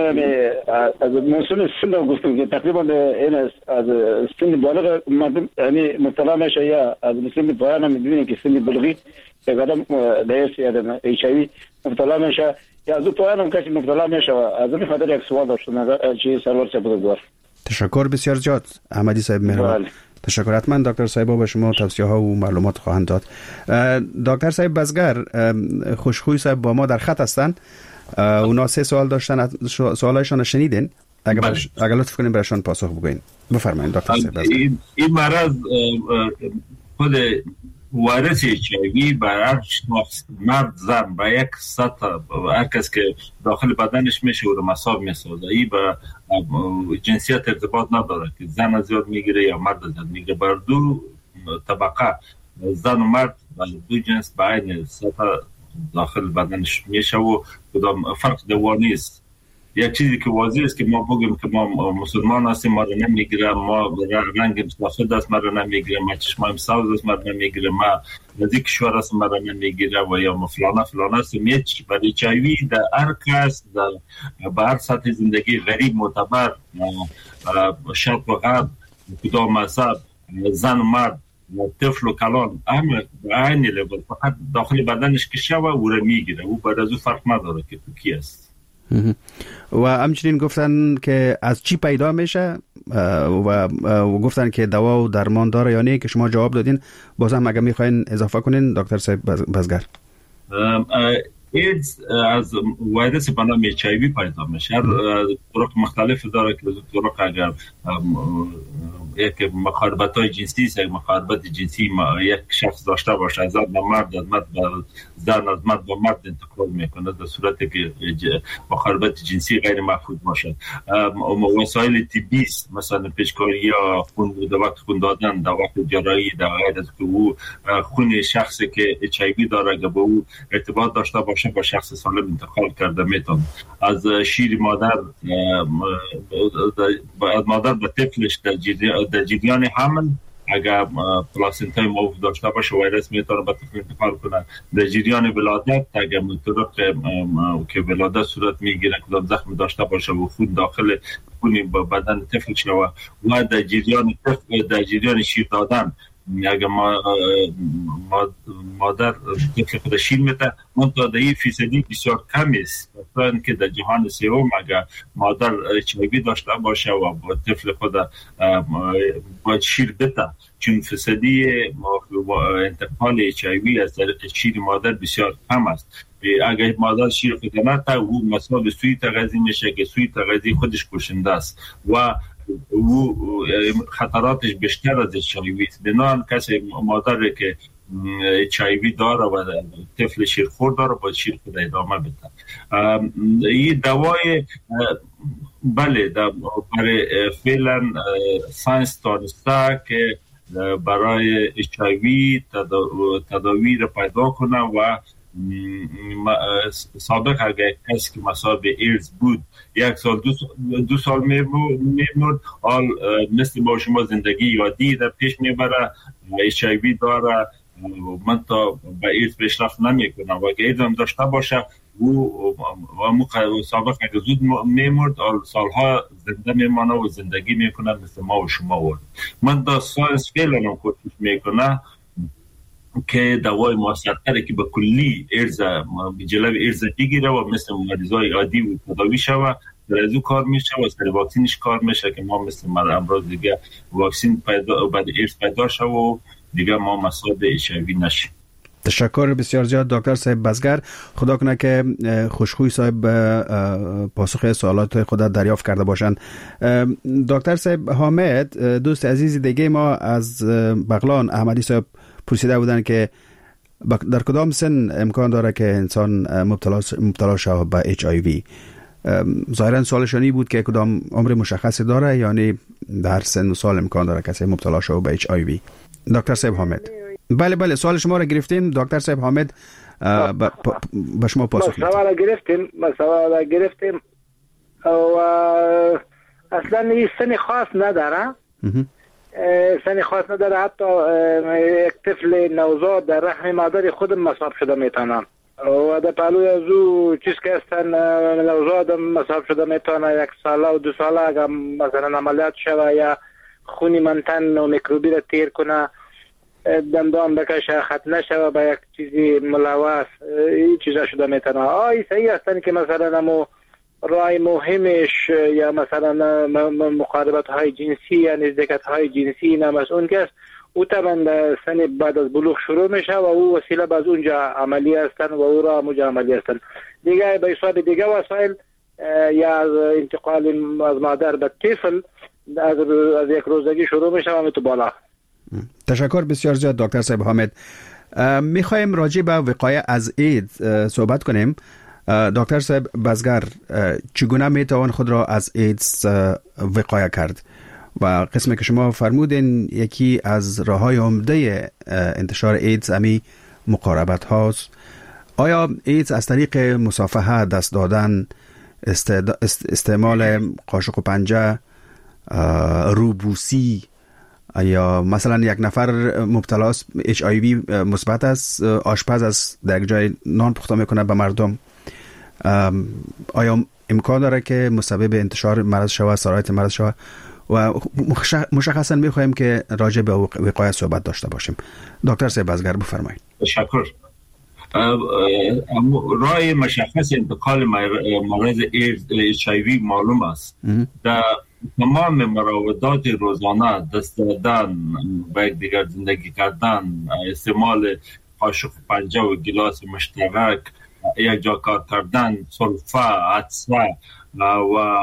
از موسم سن گفتم که تقریبا این از سن بالغ مردم یعنی مبتلا میشه یا از سن پایان میبینیم که سن بلوغی یک آدم دیس یا ایچ آی وی مبتلا میشه یا از پایان هم کسی مبتلا میشه. از این خاطر یک سوال داشتم چی سرور صاحب بگوار. تشکر بسیار زیاد احمدی صاحب مهربان. تشکر. حتما دکتر صاحب به شما توصیه ها و معلومات خواهند داد. دکتر صاحب بزگر خوشخوی صاحب با ما در خط هستند. اونا سه سوال داشتن، سوالایشان شنیدین؟ اگر بله. اگر لطف کنین براشون پاسخ بگوین. بفرمایید دکتر صاحب. این این مرض خود وایرس اچ آی وی بر مرد زن با یک سطح هر کس که داخل بدنش میشه و رو مساب میسازه. این با جنسیت ارتباط نداره که زن زیاد میگیره یا مرد زیاد میگیره. بر دو طبقه زن و مرد و دو جنس با این سطح داخل بدنش میشه و کدام فرق دوانی است. یک چیزی که واضح است که ما بگیم که ما مسلمان هستیم ما رو نمیگیره، ما رنگیم سفید است ما رو نمیگیره، ما چشمایم سبز است ما رو نمیگیره، ما نزدیک کشور است ما رو نمیگیره و یا ما فلانه فلانه هستیم. یک چیز برای اچ آی وی در هر کس در به هر سطح زندگی غریب معتبر شرق و غرب کدام مذهب زن و مرد طفل و کلان همه عین لول فقط داخل بدنش که شوه او را میگیره. او بعد از او فرق نداره که تو کی است. و همچنین گفتن که از چی پیدا میشه و گفتن که دوا و درمان داره یا نه که شما جواب دادین. بازم اگه میخواین اضافه کنین دکتر صاحب بزگر. ایدز از ویروس به نام اچ آی وی پیدا میشه. طرق مختلف داره که طرق اگر یک مخالفت جنسی است، یک مخالفت جنسی یک شخص داشته باشه از زن به مرد، از مرد به زن، از مرد به مرد انتقال میکنه در صورتی که مخالفت جنسی غیر محفوظ باشه. وسایل طبی مثلا پیچکاری یا خون دوا خون دادن، دوا جراحی در غیر از که او خون شخصی که اچ آی وی داره که با او ارتباط داشته باشه با شخص سالم انتقال کرده میتونه. از شیر مادر از مادر به طفلش در در جریان حمل اگر پلاسنتای موف داشته باشه ویروس میتونه به طفل انتقال کنه. در جریان ولادت اگر طرق که ولادت صورت میگیره کدام زخم داشته باشه و خون داخل خون بدن طفل شوه و در جریان طفل در جریان شیر دادن اگر ما مادر طفل خود شیر میده منتها فیصدی بسیار کم است. مثلا که در جهان سوم اگر مادر اچ آی وی داشته باشه و طفل خود باید شیر بده چون فیصدی انتقال اچ آی وی از طریق شیر مادر بسیار کم است. اگر مادر شیر خود نده او مثلا سوی تغذی میشه که سوی تغذی خودش کشنده است و او خطراتش بیشتر از اچ آی وی است. بنابراین کسی مادری که اچ آی وی داره و طفل شیرخور داره باید شیر خود ادامه بده. این دوای بله برای فعلا ساینس دانسته که برای اچ آی وی تداوی را پیدا کنه و سابق اگر کسی که مصاب ایدز بود یک سال دو, دو سال میمرد، حال مثل با شما زندگی یادی را پیش میبره، اچ آی وی داره من تا به ایدز پیشرفت نمیکنه و اگر ایدز هم داشته باشه او سابق اگر زود میمرد، سالها زنده میمانه و زندگی میکنه مثل ما و شما ورد. من دا ساینس فعلا هم کوشش میکنه که دوای موثرتری که به کلی ایدز جلوی ایدز بگیره و مثل مریضای عادی و تداوی شوه، در از او کار میشه و سر واکسینش کار میشه که ما مثل امراض دیگه واکسین پیدا بعد ایدز پیدا شوه و دیگه ما مصاب اچ آی وی نشیم. تشکر بسیار زیاد دکتر صاحب بزگر. خدا کنه که خوشخوی صاحب پاسخ سوالات خود دریافت کرده باشند. دکتر صاحب حامد، دوست عزیز دیگه ما از بغلان، احمدی صاحب پرسیده بودن که در کدام سن امکان داره که انسان مبتلا مبتلا شود به اچ آی وی؟ ظاهرا سوالشانی بود که کدام عمر مشخصی داره، یعنی در سن و سال امکان داره کسی مبتلا شود به اچ آی وی؟ دکتر صاحب حامد. بله بله سوال شما را گرفتیم دکتر صاحب حامد، به شما پاسخ میدم. سوال گرفتیم ما سوال گرفتیم و اصلا این سن خاص نداره، سن خاص نداره. حتی یک طفل نوزاد در رحم مادر خود مصاب شده میتونه و در پهلوی از او چیز که هستن نوزاد مصاب شده میتونه، یک ساله و دو ساله اگر مثلا عملیات شوه یا خونی منتن و میکروبی را تیر کنه، دندان بکشه، خط نشه به یک چیزی ملوث، این چیزا شده میتونه. آی صحیح هستن که مثلا همو رای مهمش یا مثلا مقاربت های جنسی یا نزدیکت های جنسی نمسئول که است، او طبعا سن بعد از بلوغ شروع میشه و او وسیله باز اونجا عملی هستن و او را اونجا عملی هستن. دیگه به حساب دیگه وسایل یا از انتقال از مادر به طفل از, از یک روزگی شروع میشه و تو بالا. تشکر بسیار زیاد دکتر صاحب حامد. میخوایم راجع به وقایع از ایدز صحبت کنیم. دکتر صاحب بزگر، چگونه میتوان خود را از ایدز وقایع کرد؟ و قسمی که شما فرمودین یکی از راههای عمده انتشار ایدز امی مقاربت هاست. آیا ایدز از طریق مصافحه، دست دادن، استعمال قاشق و پنجه، روبوسی، یا مثلا یک نفر مبتلا است اچ آی وی مثبت است، آشپز است در یک جای نان پخته میکنه به مردم، آیا امکان داره که مسبب انتشار مرض شود، سرایت مرض شود؟ و مشخصا میخوایم که راجع به وقایع صحبت داشته باشیم. دکتر صاحب بزگر بفرمایید. تشکر. راه مشخص انتقال مرض اچ آی وی معلوم است. در تمام مراودات روزانه، دست دادن، با یک دیگر زندگی کردن، استعمال قاشق پنجه و گلاس مشترک، یک جا کار کردن، سلفه، عطسه و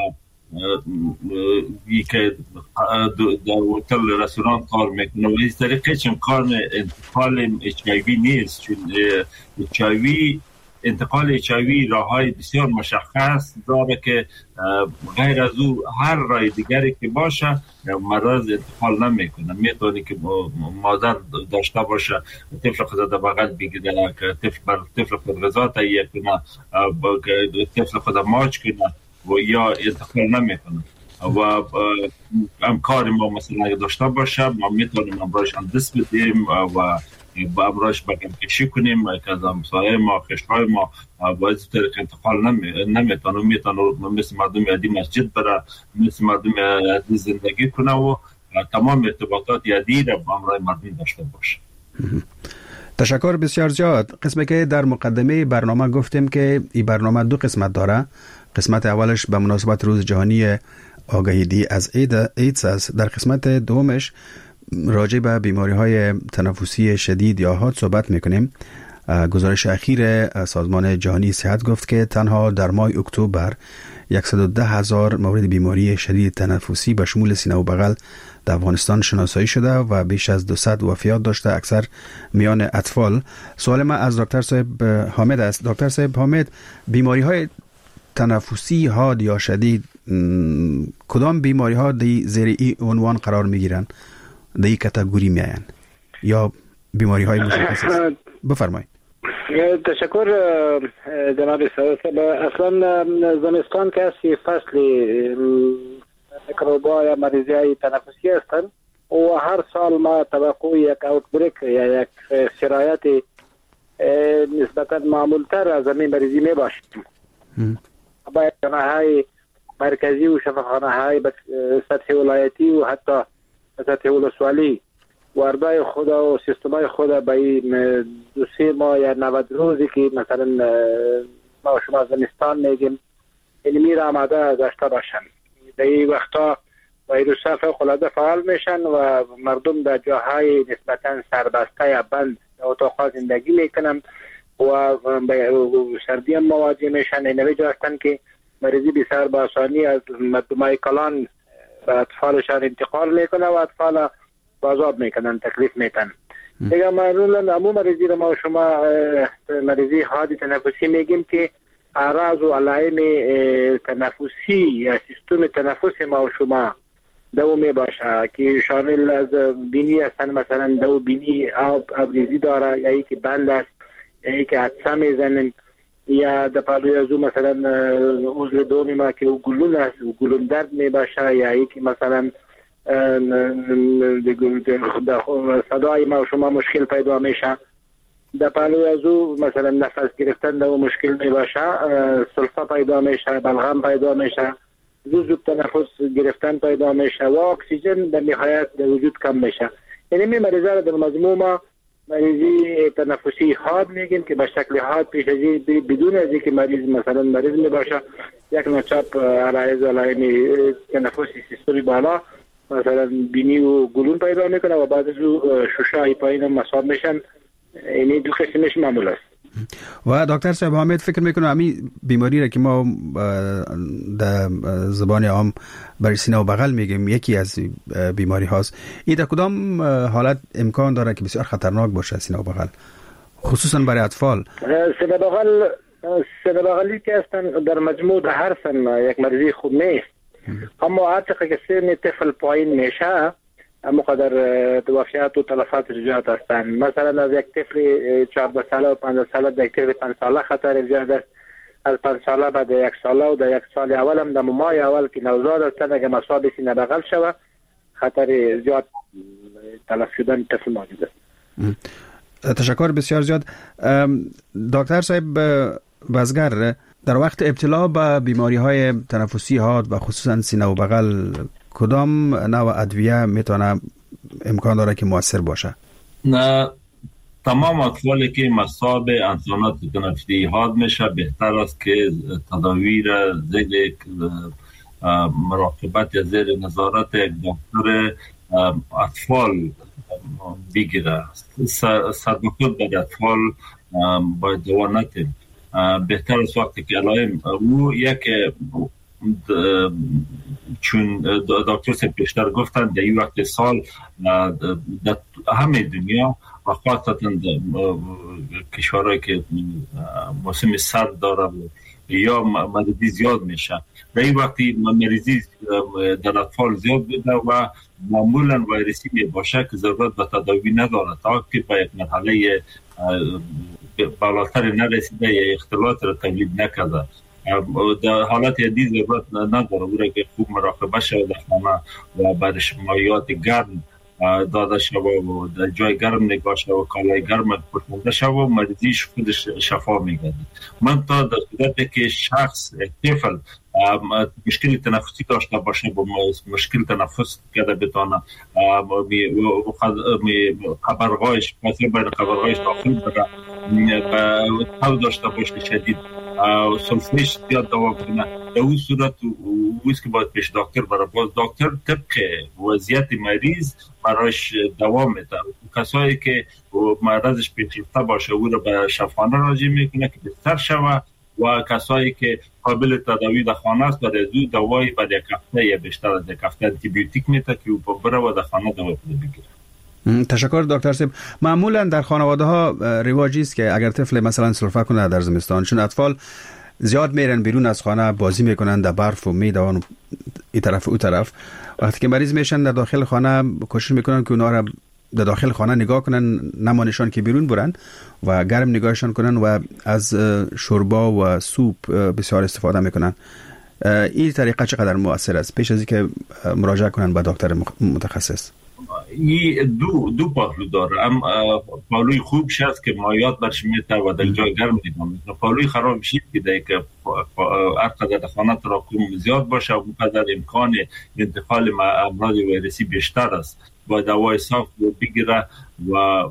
ای که در هتل رستوران کار میکنه و این طریقه چون کار انتقال اچ آی وی نیست. چون اچ آی وی انتقال اچ آی وی راههای بسیار مشخص داره که غیر از او هر راه دیگری که باشه مرض انتقال نمیکنه. میتونه که مادر داشته باشه، طفل خود در بغل بگیره، طفل بر طفل خود غذا تهیه کنه، طفل خود ماچ کنه و یا انتقال نمیکنه. و امکار ما مثلا داشته باشه ما میتونیم امراش دست بدیم و با امراش بگم کشی کنیم که از همسایه ما، خشهای ما با از طریق انتقال نمیتونه. میتونه مثل مردم عادی مسجد بره، مثل مردم عادی زندگی کنه و تمام ارتباطات عادی را با امرای مردم داشته باشه. تشکر بسیار زیاد. قسمی که در مقدمه برنامه گفتیم که این برنامه دو قسمت داره. قسمت اولش به مناسبت روز جهانی آگاهی از ایدز است. در قسمت دومش راجع به بیماری های تنفسی شدید یا حاد صحبت میکنیم. گزارش اخیر سازمان جهانی صحت گفت که تنها در ماه اکتبر صد و ده هزار مورد بیماری شدید تنفسی به شمول سینه و بغل در افغانستان شناسایی شده و بیش از دویست وفیات داشته، اکثر میان اطفال. سوال من از دکتر صاحب حامد است. دکتر صاحب حامد، بیماری های تنفسی حاد یا شدید کدام بیماری ها دی زیر ای عنوان قرار می گیرن در این کاتگوری میاین یا بیماری های مشخص است؟ بفرمایید. تشکر جناب صاحب. اصلا زمستان که است فصل میکروب‌ها یا مریضی های تنفسی هستند و هر سال ما توقع یک اوتبریک یا یک شرایط نسبتا معمولتر از این مریضی می باشیم. باید شفاخانه‌های مرکزی و شفاخانه‌های سطح ولایتی و حتی سطح ولسوالی واردای خود و سیستمای خود به این دو سه ماه یا نود روزی که مثلا ما شما زمستان میگیم علمی را آماده داشته باشن. در این وقتا ویروس‌ها فوق‌العاده فعال میشن و مردم در جاهای نسبتا سربسته یا بند اتاق‌ها زندگی میکنن و به سردی هم مواجه میشن. اینوی جا هستن که مریضی بسیار با آسانی از مردمای کلان به اطفالشان انتقال میکنه و اطفال بازاب میکنن، تکلیف میتن. دیگه معمولا عموم مریضی رو ما شما مریضی حاد تنفسی میگیم که اعراض و علائم تنفسی یا سیستم تنفس ما شما دو می باشه که شامل از بینی هستن، مثلا دو بینی آب ابریزی داره یا ای که بند است یا ای که عدسه میزنن یا در پالوی ازو مثلا عضو دومی ما که گلون است و گلون درد می باشه یا ای که مثلا صدای ما شما مشکل پیدا میشه. در پالوی ازو مثلا نفس گرفتن دو مشکل می باشه، سلفه پیدا میشه، بلغم پیدا میشه، زود تنفس گرفتن پیدا میشه و اکسیژن در نهایت در وجود کم میشه. یعنی می مریضا را در مجموع مریضی تنفسی حاد میگیم که به شکل حاد پیش از بدون از اینکه مریض مثلا مریض می باشه یک نوچاپ عرایض علائم تنفسی سیستمی بالا مثلا بینی و گلون پیدا میکنه و بعد از او ششای پایین هم مصاب میشن. اینی دو قسمش معمول است. و دکتر صاحب حامد فکر میکنم همین بیماری را که ما در زبان عام برای سینه و بغل میگیم یکی از بیماری هاست، این در کدام حالت امکان داره که بسیار خطرناک باشه سینه و بغل، خصوصا برای اطفال؟ سینه بغل سینه بغلی که هستن در مجموع در هر سن یک مریضی خوب نیست، اما هر چقدر که سن طفل پایین میشه مقدر وفیات و تلفات زیاد هستند. مثلا از یک طفل چهارده ساله و پنجاه ساله در یک طفل پنج ساله خطر زیاد است، از پنج ساله بعد یک ساله و در یک سال اول هم در ماه اول که نوزاد هستند اگر مصاب سینه بغل شود خطر زیاد تلف شدن طفل موجود است. تشکر بسیار زیاد. دکتر صاحب بزگر، در وقت ابتلا به بیماری های تنفسی حاد و خصوصا سینه و بغل کدام نوع ادویه میتونه امکان داره که مؤثر باشه؟ نه، تمام اطفالی که مصاب انسانات تنفسی حاد میشه بهتر است که تداوی را زیر مراقبت یا زیر نظارت یک دکتر اطفال بگیره. صد خود به اطفال باید دوا ندیم. بهتر است وقتی که علائم او یک چون دکتر سه پیشتر گفتن در این وقت سال در همه دنیا و خاصتا کشورهایی که موسم سرد داره یا مریضی زیاد میشه، در این وقتی مریضی در اطفال زیاد بوده و معمولا ویروسی می باشه که ضرورت به تداوی نداره تا که به یک مرحله بالاتر نرسیده یا اختلاط را تولید نکرده. در حالت یدی ضرورت نداره او را که خوب مراقبه شود در خانه و برش مایعات گرم داده شود و در جای گرم نگاه شود و کالای گرم پوشانده شود و مریضیش خودش شفا میگردد. من تا در صورتی که شخص طفل مشکل تنفسی داشته باشه با مشکل تنفس کرده بتونه قبرغایش پس بین قبرغایش داخل بره و داشته باشه شدید سلفیش زیاد دوا کنه، در اون صورت اویست که باید پیش دکتر بره. باز دکتر طبق وضعیت مریض برایش دوا میده. کسایی که مرضش پیچیده باشه او رو به شفاخانه راجع میکنه که بهتر شوه و کسایی که قابل تداوی در خانه است برای زو دوایی بعد یک هفته یا بیشتر از یک هفته آنتی بیوتیک میده که او بره و در خانه دوا بگیره. تشکر دکتر صاحب. معمولا در خانواده ها رواجی است که اگر طفل مثلا سرفه کنه در زمستان، چون اطفال زیاد میرن بیرون از خانه بازی میکنن در برف و میدان این طرف و اون طرف. وقتی که مریض میشن در داخل خانه کوشش میکنن که اونا را در داخل خانه نگاه کنن، نمانشان که بیرون برن و گرم نگاهشان کنن و از شوربا و سوپ بسیار استفاده میکنن. این طریقه چقدر مؤثر است پیش از اینکه مراجعه کنن به دکتر متخصص؟ این دو دو پهلو داره. ام پهلوی خوبش است که مایات برش میته و در جای گرم نگاه. پهلوی خراب شید که دیگه که هر قدر خانه تراکم زیاد باشه و قدر امکان انتقال امراض ویروسی بیشتر است. با دوای صاف بگیره و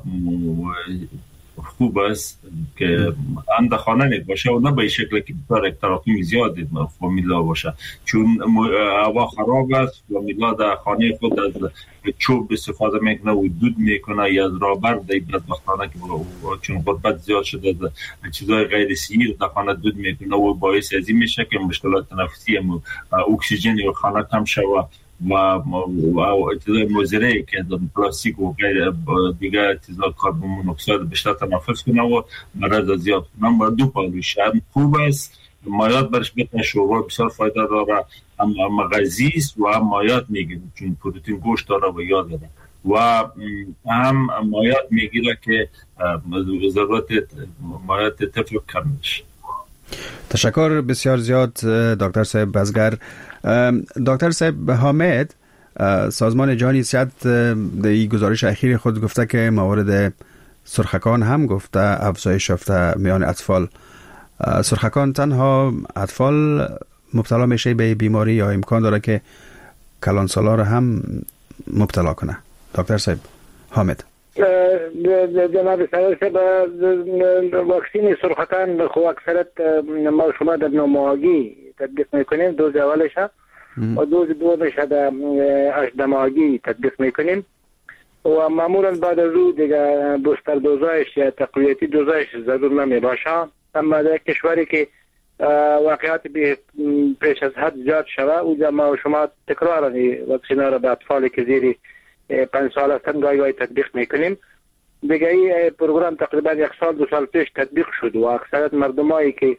خوب است که اند خانه نید باشه و نه به شکل که بطور تراکم زیاد فامیلا باشه، چون هوا خراب است. فامیلا در خانه خود از چوب استفاده میکنه و دود میکنه یا از رابر در بدبختانه که چون غربت زیاد شده چیزای غیر سیر در خانه دود میکنه و باعث ازی میشه که مشکلات تنفسی و اکسیژن خانه کم شوه و چیزای مضره که پلاستیک و غیر دیگه چیزا کربن مونوکسید بیشتر تنفس کنه و مرض زیاد کنه. و دو پهلوش خوب است. مایات برش بتن شوربا بسیار فایده داره، هم مغذی است و هم مایات میگیره چون پروتئین گوشت داره و یاد داره و هم مایات میگیره که ضرورت مایات طفل کم میشه. تشکر بسیار زیاد دکتر صاحب بزگر. دکتر صاحب حامد، سازمان جهانی صحت در این گزارش اخیر خود گفته که موارد سرخکان هم گفته افزایش یافته میان اطفال. سرخکان تنها اطفال مبتلا میشه به بیماری یا امکان داره که کلانسالا را هم مبتلا کنه؟ دکتر صاحب حامد. جناب صاحب، واکسین سرخکان خو اکثرت ما شما در نوماهگی تطبیق میکنیم. دوز اولش و دوز دومش در هجده ماهگی تطبیق میکنیم و معمولا بعد از او دیگه بوستر دوزایش یا تقویتی دوزایش ضرور نمی باشه. اما در کشوری که واقعات پیش از حد زیاد شوه او ما شما تکرارا واکسین را به اطفال که زیر پنج سال هستند گاهی گاهی تطبیق میکنیم. دیگه این پروگرام تقریبا یک سال دو سال پیش تطبیق شد و اکثرت مردمایی که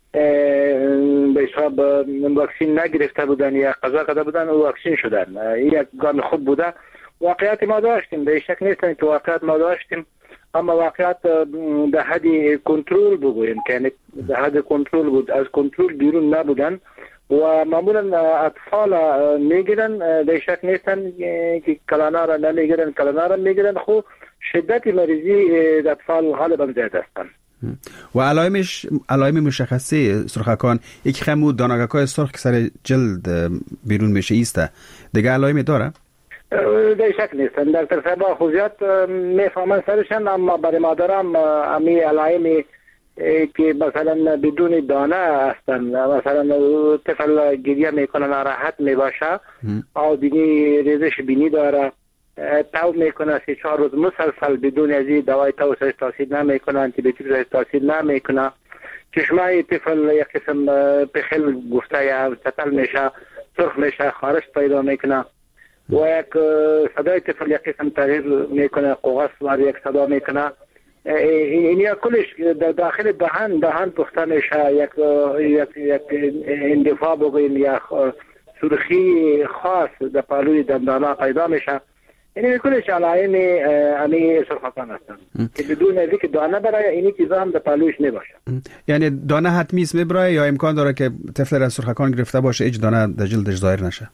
به حساب واکسین نگرفته بودن یا قضا کرده بودن و واکسین شدن. این یک گام خوب بوده. واقعات ما داشتیم، به شک نیستن که واقعات ما داشتیم، اما واقعات در حد کنترل بگوییم که در حد کنترل بود، از کنترل بیرون نبودن و معمولا اطفال میگیرن. به شک نیستن که کلانا را نمیگیرن، کلانا را میگیرن. خو شدت مریضی در اطفال غالبا زیاد هستند و علائمش علائم مشخصی سرخکان یک خمود دانگکای سرخ که سر جلد بیرون میشه ایسته دیگه علائمی داره؟ به شک نیستن. در صاحب خوزیات میفهمن سرشن، اما برای مادرم امی علائمی که مثلا بدون دانه هستن، مثلا طفل گریه میکنه ناراحت میباشه او بینی ریزش بینی داره، تو میکنه سی چهار روز مسلسل بدون از این دوای تو سرش تاثیر نمیکنه، انتی بیوتیک سرش تاثیر نمیکنه، چشمای طفل یک قسم پخل گفته یا سطل میشه، سرخ میشه، خارش پیدا میکنه و یک صدای طفل یک قسم تغییر میکنه، قوغس وار یک صدا میکنه. این یا کلش در داخل دهان دهان پخته میشه، یک یک یک اندفاع بگویم یا سرخی خاص در پالوی دندانا پیدا میشه. این کلش علائم امی سرخکان هستن که بدون از اینکه دانه برای اینی چیزا هم در پالویش نباشه. یعنی دانه حتمی است میبره یا امکان داره که طفل را سرخکان گرفته باشه هیچ دانه در جلدش ظاهر نشه؟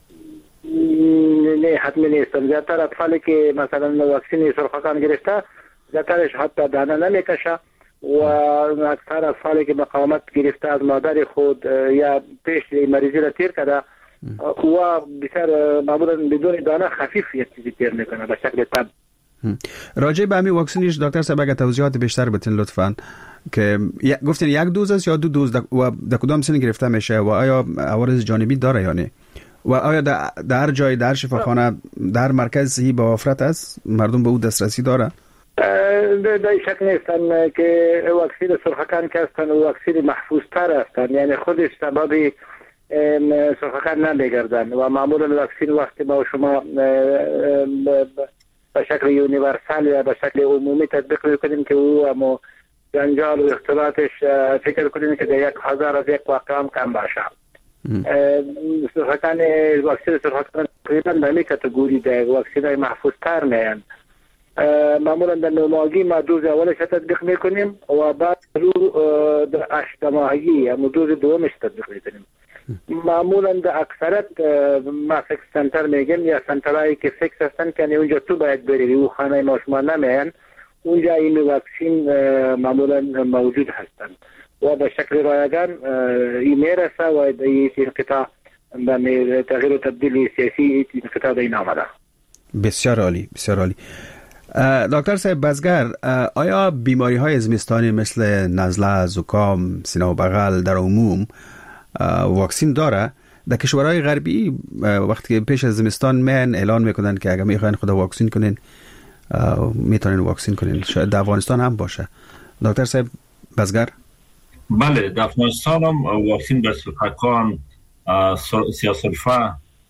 نه حتمی نیست. زیادتر اطفالی که مثلا واکسین سرخکان گرفته زیادترش حتی دانه نمیکشه و اکثر اطفالی که مقاومت گرفته از مادر خود یا پیش مریضی را تیر کرده و بسیار معمولا بدون دانه خفیف یک چیزی تیر میکنه به شکل تب. راجع به همین واکسینش دکتر صاحب اگه توضیحات بیشتر بتین لطفاً، که گفتین یک دوز است یا دو دوز و در کدام سن گرفته میشه و آیا عوارض جانبی داره یا نه و آیا در جای در شفاخانه در مرکز صحی با وفرت است مردم به او دسترسی داره؟ در شک نیستن که واکسین سرخکان که هستن و واکسین محفوظ تر هستن، یعنی خودش سبب سرخکان نمیگردن و معمولا واکسین وقتی ما شما به شکل یونیورسال یا به شکل عمومی تطبیق میکنیم که او اما جنجال و اختلاطش فکر کنیم که در یک هزار از یک واقع هم کم باشه. سرخکان واکسین سرخکان تقریبا در می کتگوری در واکسین های محفوظ تر میان. معمولا در نوماگی ما دوز اولش تطبیق میکنیم و بعد رو در هشت ماهگی یا دوز دومش تطبیق میکنیم. معمولا در اکثرت ما فکس سنتر میگیم یا سنترهایی که فکس هستن که اونجا تو باید بری او خانه ما شما نمیان، اونجا این واکسین معمولا موجود هستن و به شکل رایگان این میرسه و این انقطاع به تغییر و تبدیل سیاسی انقطاع به این آمده. بسیار عالی، بسیار عالی. دکتر صاحب بزگر، آیا بیماری های زمستانی مثل نزله، زکام، سینه و بغل در عموم واکسین داره؟ در کشورهای غربی وقتی که پیش از زمستان میان اعلان میکنن که اگر میخواین خدا واکسین کنین میتونین واکسین کنین. شاید در افغانستان هم باشه. دکتر صاحب بزگر؟ بله، در افغانستان هم واکسین به سرخکان، سیاسرفه،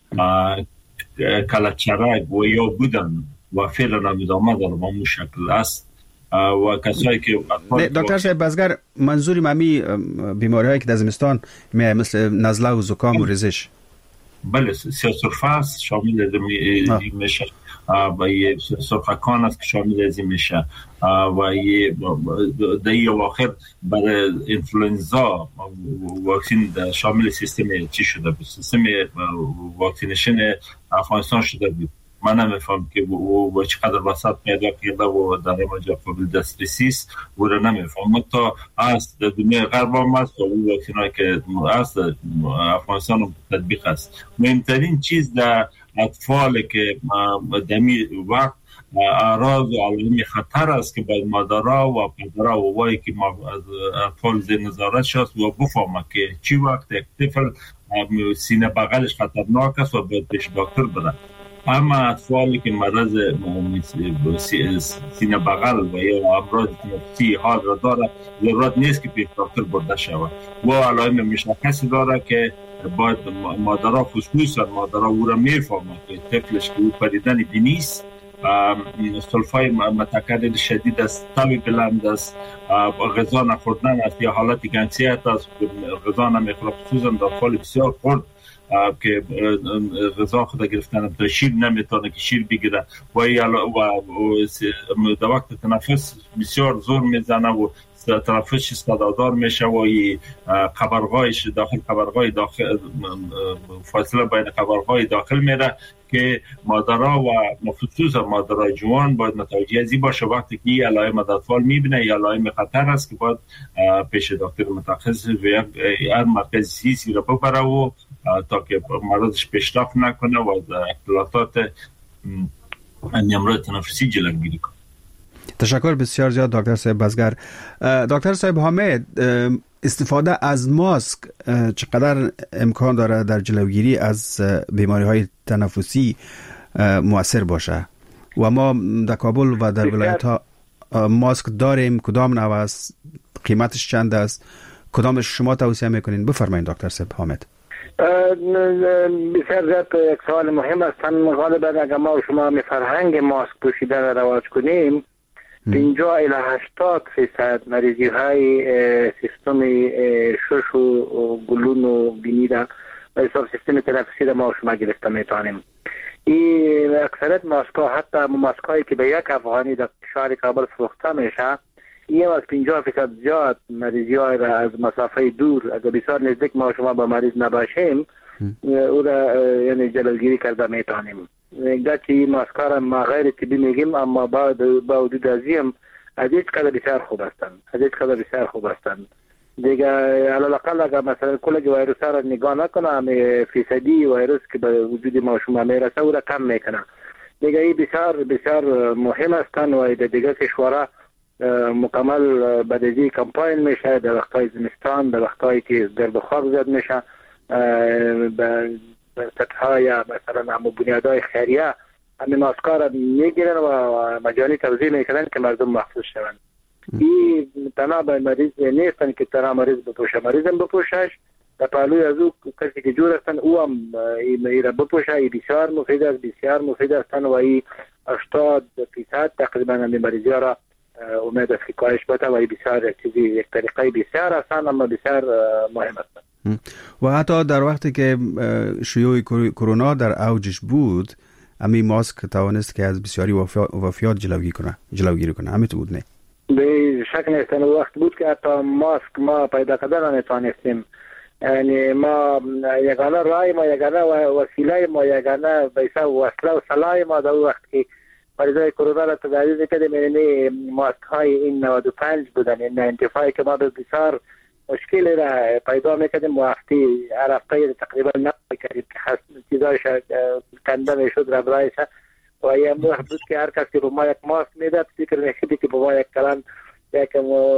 کلچرک و یا بودن و فعلا هم ادامه داره با اون شکل است و کسایی که دکتر صاحب بزگر منظوری ممی بیماری هایی که در زمستان می مثل نزله و زکام و ریزش؟ بله، سیاسرفه شامل میشه و یه سرخکان است که شامل ازی میشه و یه در یه واخر برای انفلوئنزا واکسین شامل سیستم چی شده بود، سیستم واکسینیشن افغانستان شده بود. من نمیفهم که و چقدر وسط پیدا کرده و در اینجا قابل دسترسی است و را نمیفهم. تا از دنیای غرب هم است و اون واکسینایی که از افغانستان هم تطبیق است. مهمترین چیز در اطفال که دمی وقت اعراض و علائم خطر است که باید مادرها و پدرها و وایی که اطفال زیر نظارت شست و بفهمه که چی وقت یک طفل سینه بغلش خطرناک است و باید پیش دکتر بره. اما اطفالی که مرض سینه بغل و یا امراض تنفسی حال را داره ضرورت نیست که پیش دکتر برده شود و علائم مشخصی داره که باید مادرها خصوصا مادرها او را میفهمه که طفلش که او پریدن بینیست، سلفای متکرر شدید است، تب بلند است، غذا نخوردن است یا حالت گنسیت است، غذا نمیخوره خصوصا در اطفال بسیار خرد که غذا خود گرفتن تا شیر نمیتونه که شیر بگیره و در وقت تنفس بسیار زور میزنه و تنفسش صدادار میشه و قبرغایش داخل قبرغای داخل فاصله بین قبرغای داخل میره که مادرها و خصوصا مادرای جوان باید متوجه ازی باشه وقتی که این علائم در اطفال میبینه یا علائم خطر است که باید پیش دکتر متخصص و هر مرکز سیسی را ببره و تا که مرضش پیشرفت نکنه و اختلالات امراض تنفسی جلوگیری کنه. تشکر بسیار زیاد دکتر صاحب بزگر. دکتر صاحب حامد، استفاده از ماسک چقدر امکان داره در جلوگیری از بیماری های تنفسی مؤثر باشه و ما در کابل و در ولایت ها ماسک داریم؟ کدام نوع است؟ قیمتش چند است؟ کدامش شما توصیه میکنین؟ بفرمایید دکتر صاحب حامد. بسیار زیاد یک سوال مهم است. غالبا اگر ما شما می فرهنگ ماسک پوشیدن را رواج کنیم پنجاه الی هشتاد فیصد مریضی های سیستم شش و گلون و بینی را و حساب سیستم تنفسی را ما شما گرفته میتونیم. این اکثرت ماسک ها حتی ماسک هایی که به یک افغانی در شهر کابل فروخته میشه این از پنجاه فیصد زیاد مریضی های را از مسافه دور اگر بسیار نزدیک ما شما با مریض نباشیم او را یعنی جلوگیری کرده میتونیم. گرچه ماسک ها را ما غیر طبی میگیم اما با با وجود ازیم از هیچ قدر بسیار خوب هستند از هیچ قدر بسیار خوب هستند دیگه. علاوه اگر مثلا کل ویروس ها را نگاه نکنم فیصدی ویروس که به وجود ما شما میرسه او را کم میکنه دیگه. این بسیار بسیار مهم هستند و دیگه کشورها مکمل بدیزی کمپاین میشه در وقتهای زمستان، در وقتهایی که گرد و خاک زیاد میشه به سطحهای مثلا همون بنیادهای خیریه همین ماسکا را میگیرن و مجانی توضیح میکنن که مردم محفوظ شوند. این تنها به مریض نیستن که تنها مریض بپوشه، مریض هم بپوشش در پهلوی از او کسی که جور هستن او هم ای را بپوشه. ای بسیار مفید است، بسیار مفید هستن و ای هشتاد فیصد تقریبا همین مریضی ها را امید است که کاهش بده و بسیار چیزی یک طریقه بسیار آسان اما بسیار مهم است. و حتی در وقتی که شیوع کرونا در اوجش بود امی ماسک توانست که از بسیاری وفیات جلوگیری کنه جلوگیری کنه همین بود نه؟ به شک نیست. وقت بود که حتی ماسک ما پیدا کردن نتوانستیم، یعنی ما یگانه رای ما یگانه وسیله ما یگانه بیسا وسیله و سلاح ما در وقت که مریضای کرونا را تداوی میکردیم یعنی ماسک های این نود و پنج بودن، این نود و پنج که ما بسیار مشکلی را پیدا میکردیم و هفته هر هفته تقریبا نمیکردیم که چیزایش کنده میشد ربرایش و یه وقت بود که هر کس که به ما یک ماسک میداد فکر میکردی که به ما یک کلان یک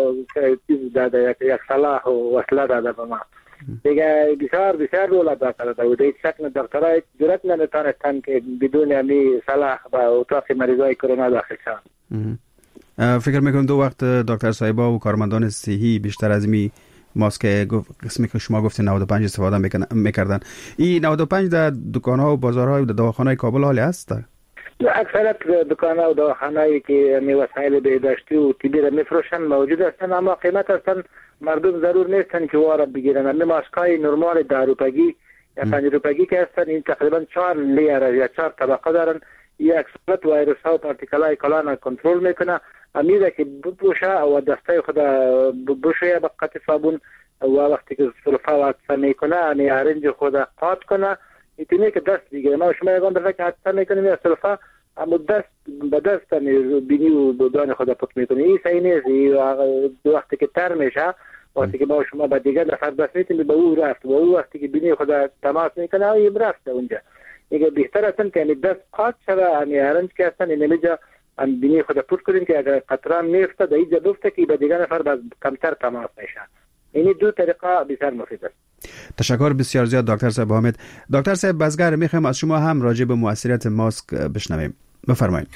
چیز داده یک سلاح و وسیله داده به ما دیگه. بسیار بسیار رول ادا کرده و دیگه شک نه دکترها جرأت نمیتونستن که بدون امی سلاح به اتاق مریضای کرونا داخل شوند. فکر میکنم دو وقت دکتر صاحبا و کارمندان صحی بیشتر از می ماسک قسمی که شما گفتین نود و پنج استفاده میکردن. این نود و پنج در دکان‌ها و بازارها و دواخانه‌های کابل حالی است؟ اکثرت دکان‌ها و دواخانه‌ای که می وسایل بهداشتی و طبی را میفروشن موجود هستند اما قیمت هستن مردم ضرور نیستن که وارد بگیرن. امی ماسک‌های نرمال ده روپیگی یا پنج روپیگی که هستن این تقریبا چهار لیر یا چهار طبقه دارن. یک اکثرت ویروس ها و پارتیکل‌های کلان کنترل میکنه. امیده که بپوشه و دسته خود بپوشه به قطع صابون و وقتی که سلفه وقت میکنه امی ارنج خود قاط کنه میتونه که دست بگیره. ما شما یکان دفعه که حتی میکنیم یا سلفه اما دست به دست بینی و بدان خود پک میکنه. این صحیح نیست. وقتی که تر میشه وقتی که ما شما به دیگر نفر دست میتونیم به او رفت و او وقتی که بینی خود تماس میکنه او رفته اونجا. دیگه بهتر است که دست قاط شده امی ارنج که هستن اینجا ام بینی خود پوت کنیم که اگر قطران میفته در اینجا بفته که به دیگر نفر باز کمتر تماس میشه. این دو طریقه بسیار مفید است. تشکر بسیار زیاد دکتر صاحب حامد. دکتر صاحب بزگر میخوایم از شما هم راجع به مؤثریت ماسک بشنویم. بفرمایید.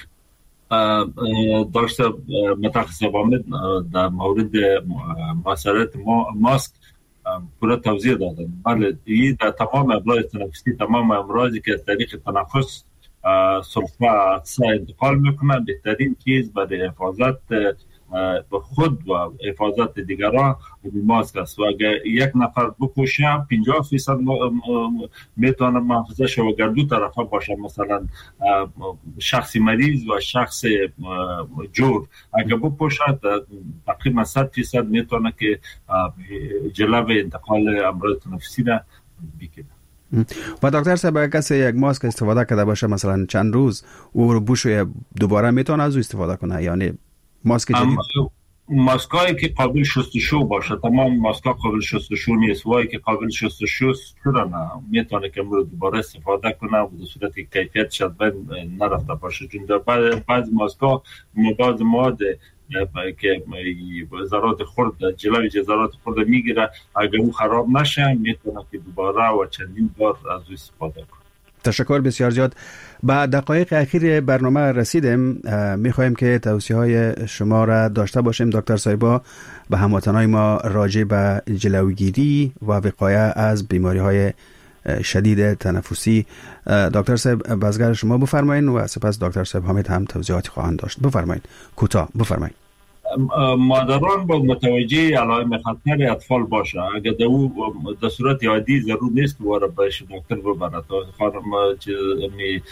دکتر متخصص حامد در مورد مؤثریت ماسک پورا توضیح دادن. بله این در تمام امراض تنفسی تمام امراضی که از طریق تنفس سلفه عطسه انتقال میکنن بهترین چیز برای حفاظت به خود و حفاظت دیگران ماسک است و اگر یک نفر بپوشه پنجاه درصد میتونه محافظه شود اگر دو طرفه باشه، مثلا شخص مریض و شخص جور اگر بپوشه تقریبا صد درصد میتونه که جلوی انتقال امراض تنفسی را بگیره. و دکتر صاحب اگر کسی یک ماسک استفاده کرده باشه مثلا چند روز او رو بوشه دوباره میتونه از او استفاده کنه؟ یعنی ماسک جدید ماسکایی که قابل شستشو باشه، تمام ماسکا قابل شستشو نیست، وای که قابل شستشو شدن میتونه که مورد دوباره استفاده کنه و به صورت کیفیت شد نرفته باشه. چون در بعض ماسکا مباد مواد که ذرات خرد جلوی ذرات خرد میگیره اگر او خراب نشه میتونه که دوباره و چندین بار از او استفاده کنه. تشکر بسیار زیاد. با دقایق اخیر برنامه رسیدیم. میخوایم که توصیه های شما را داشته باشیم دکتر صاحبا به هموطنان ما راجع به جلوگیری و وقایه از بیماری های شدید تنفسی. دکتر صاحب بازگار شما بفرمایید و سپس دکتر صاحب حامد هم توضیحات خواهند داشت. بفرمایید کوتاه بفرمایید. مادران با متوجه علائم خطر اطفال باشه. اگر در او در صورت عادی ضرور نیست که وارد بشه دکتر ببرد. خانم می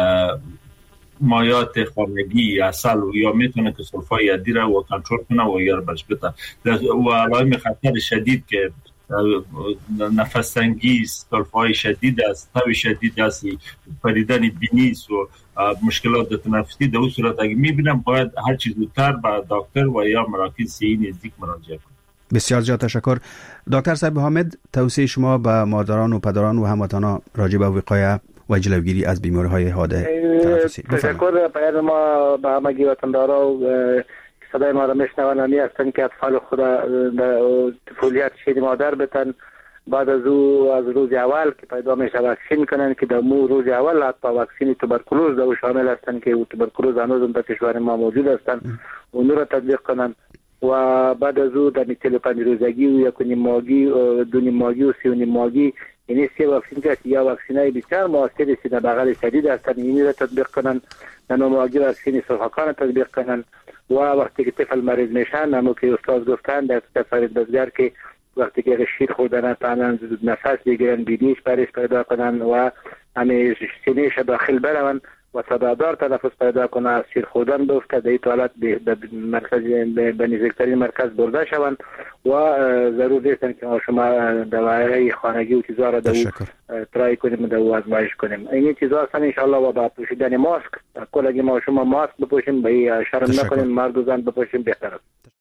مایات خانگی عسل یا میتونه که سلفای عادی را و کنترل کنه و یا برش بده. و علائم خطر شدید که نفس تنگی، سلفای شدید است، تب شدید است، پریدن بینی و مشکلات تنفسی، در اون صورت اگه میبینم باید هر چیز زودتر به دکتر و یا مراکز صحی نزدیک مراجعه کنم. بسیار زیاد تشکر. دکتر صاحب حامد توصیه شما به مادران و پدران و هموطنان راجع به وقایه و جلوگیری از بیماری‌های حاده تنفسی. تشکر. پیام ما به همگی وطندارا و صدای ما را میشنون همی هستن که اطفال خود در طفولیت شیر مادر بتن بعد از او از روز اول که پیدا میشه واکسین کنن که در مو روز اول حتی واکسین توبرکلوز در شامل هستن که توبرکلوز هنوز در کشور ما موجود هستن اون رو تطبیق کنن و بعد از او در چهل و پنج روزگی و یک و نیم ماهگی دو نیم ماهگی و سی و نیم ماهگی یعنی سه واکسین که یا واکسینای بسیار موثر است در بغل شدید هستن اینی را تطبیق کنن. در نو ماهگی واکسین سرخکان تطبیق کنن و وقتی که طفل مریض میشن همون که استاد گفتن در فرید بزگر که وقتی که شیر خوردن نتوانند نفس بگیرن بینیش برش پیدا کنن و همه سینهش داخل برون و صدادار تنفس پیدا کنه از شیر خوردن بیفته در این حالت به مرکز به نزدیکترین مرکز برده شوند و ضرور نیست که شما دوای خانگی و چیزا را دو ترای کنیم دو آزمایش کنیم. این چیزا هستن ان شاء الله و با پوشیدن ماسک کل اگه ما شما ماسک بپوشیم به شرم نکنیم مرد و زن بپوشیم بهتر است.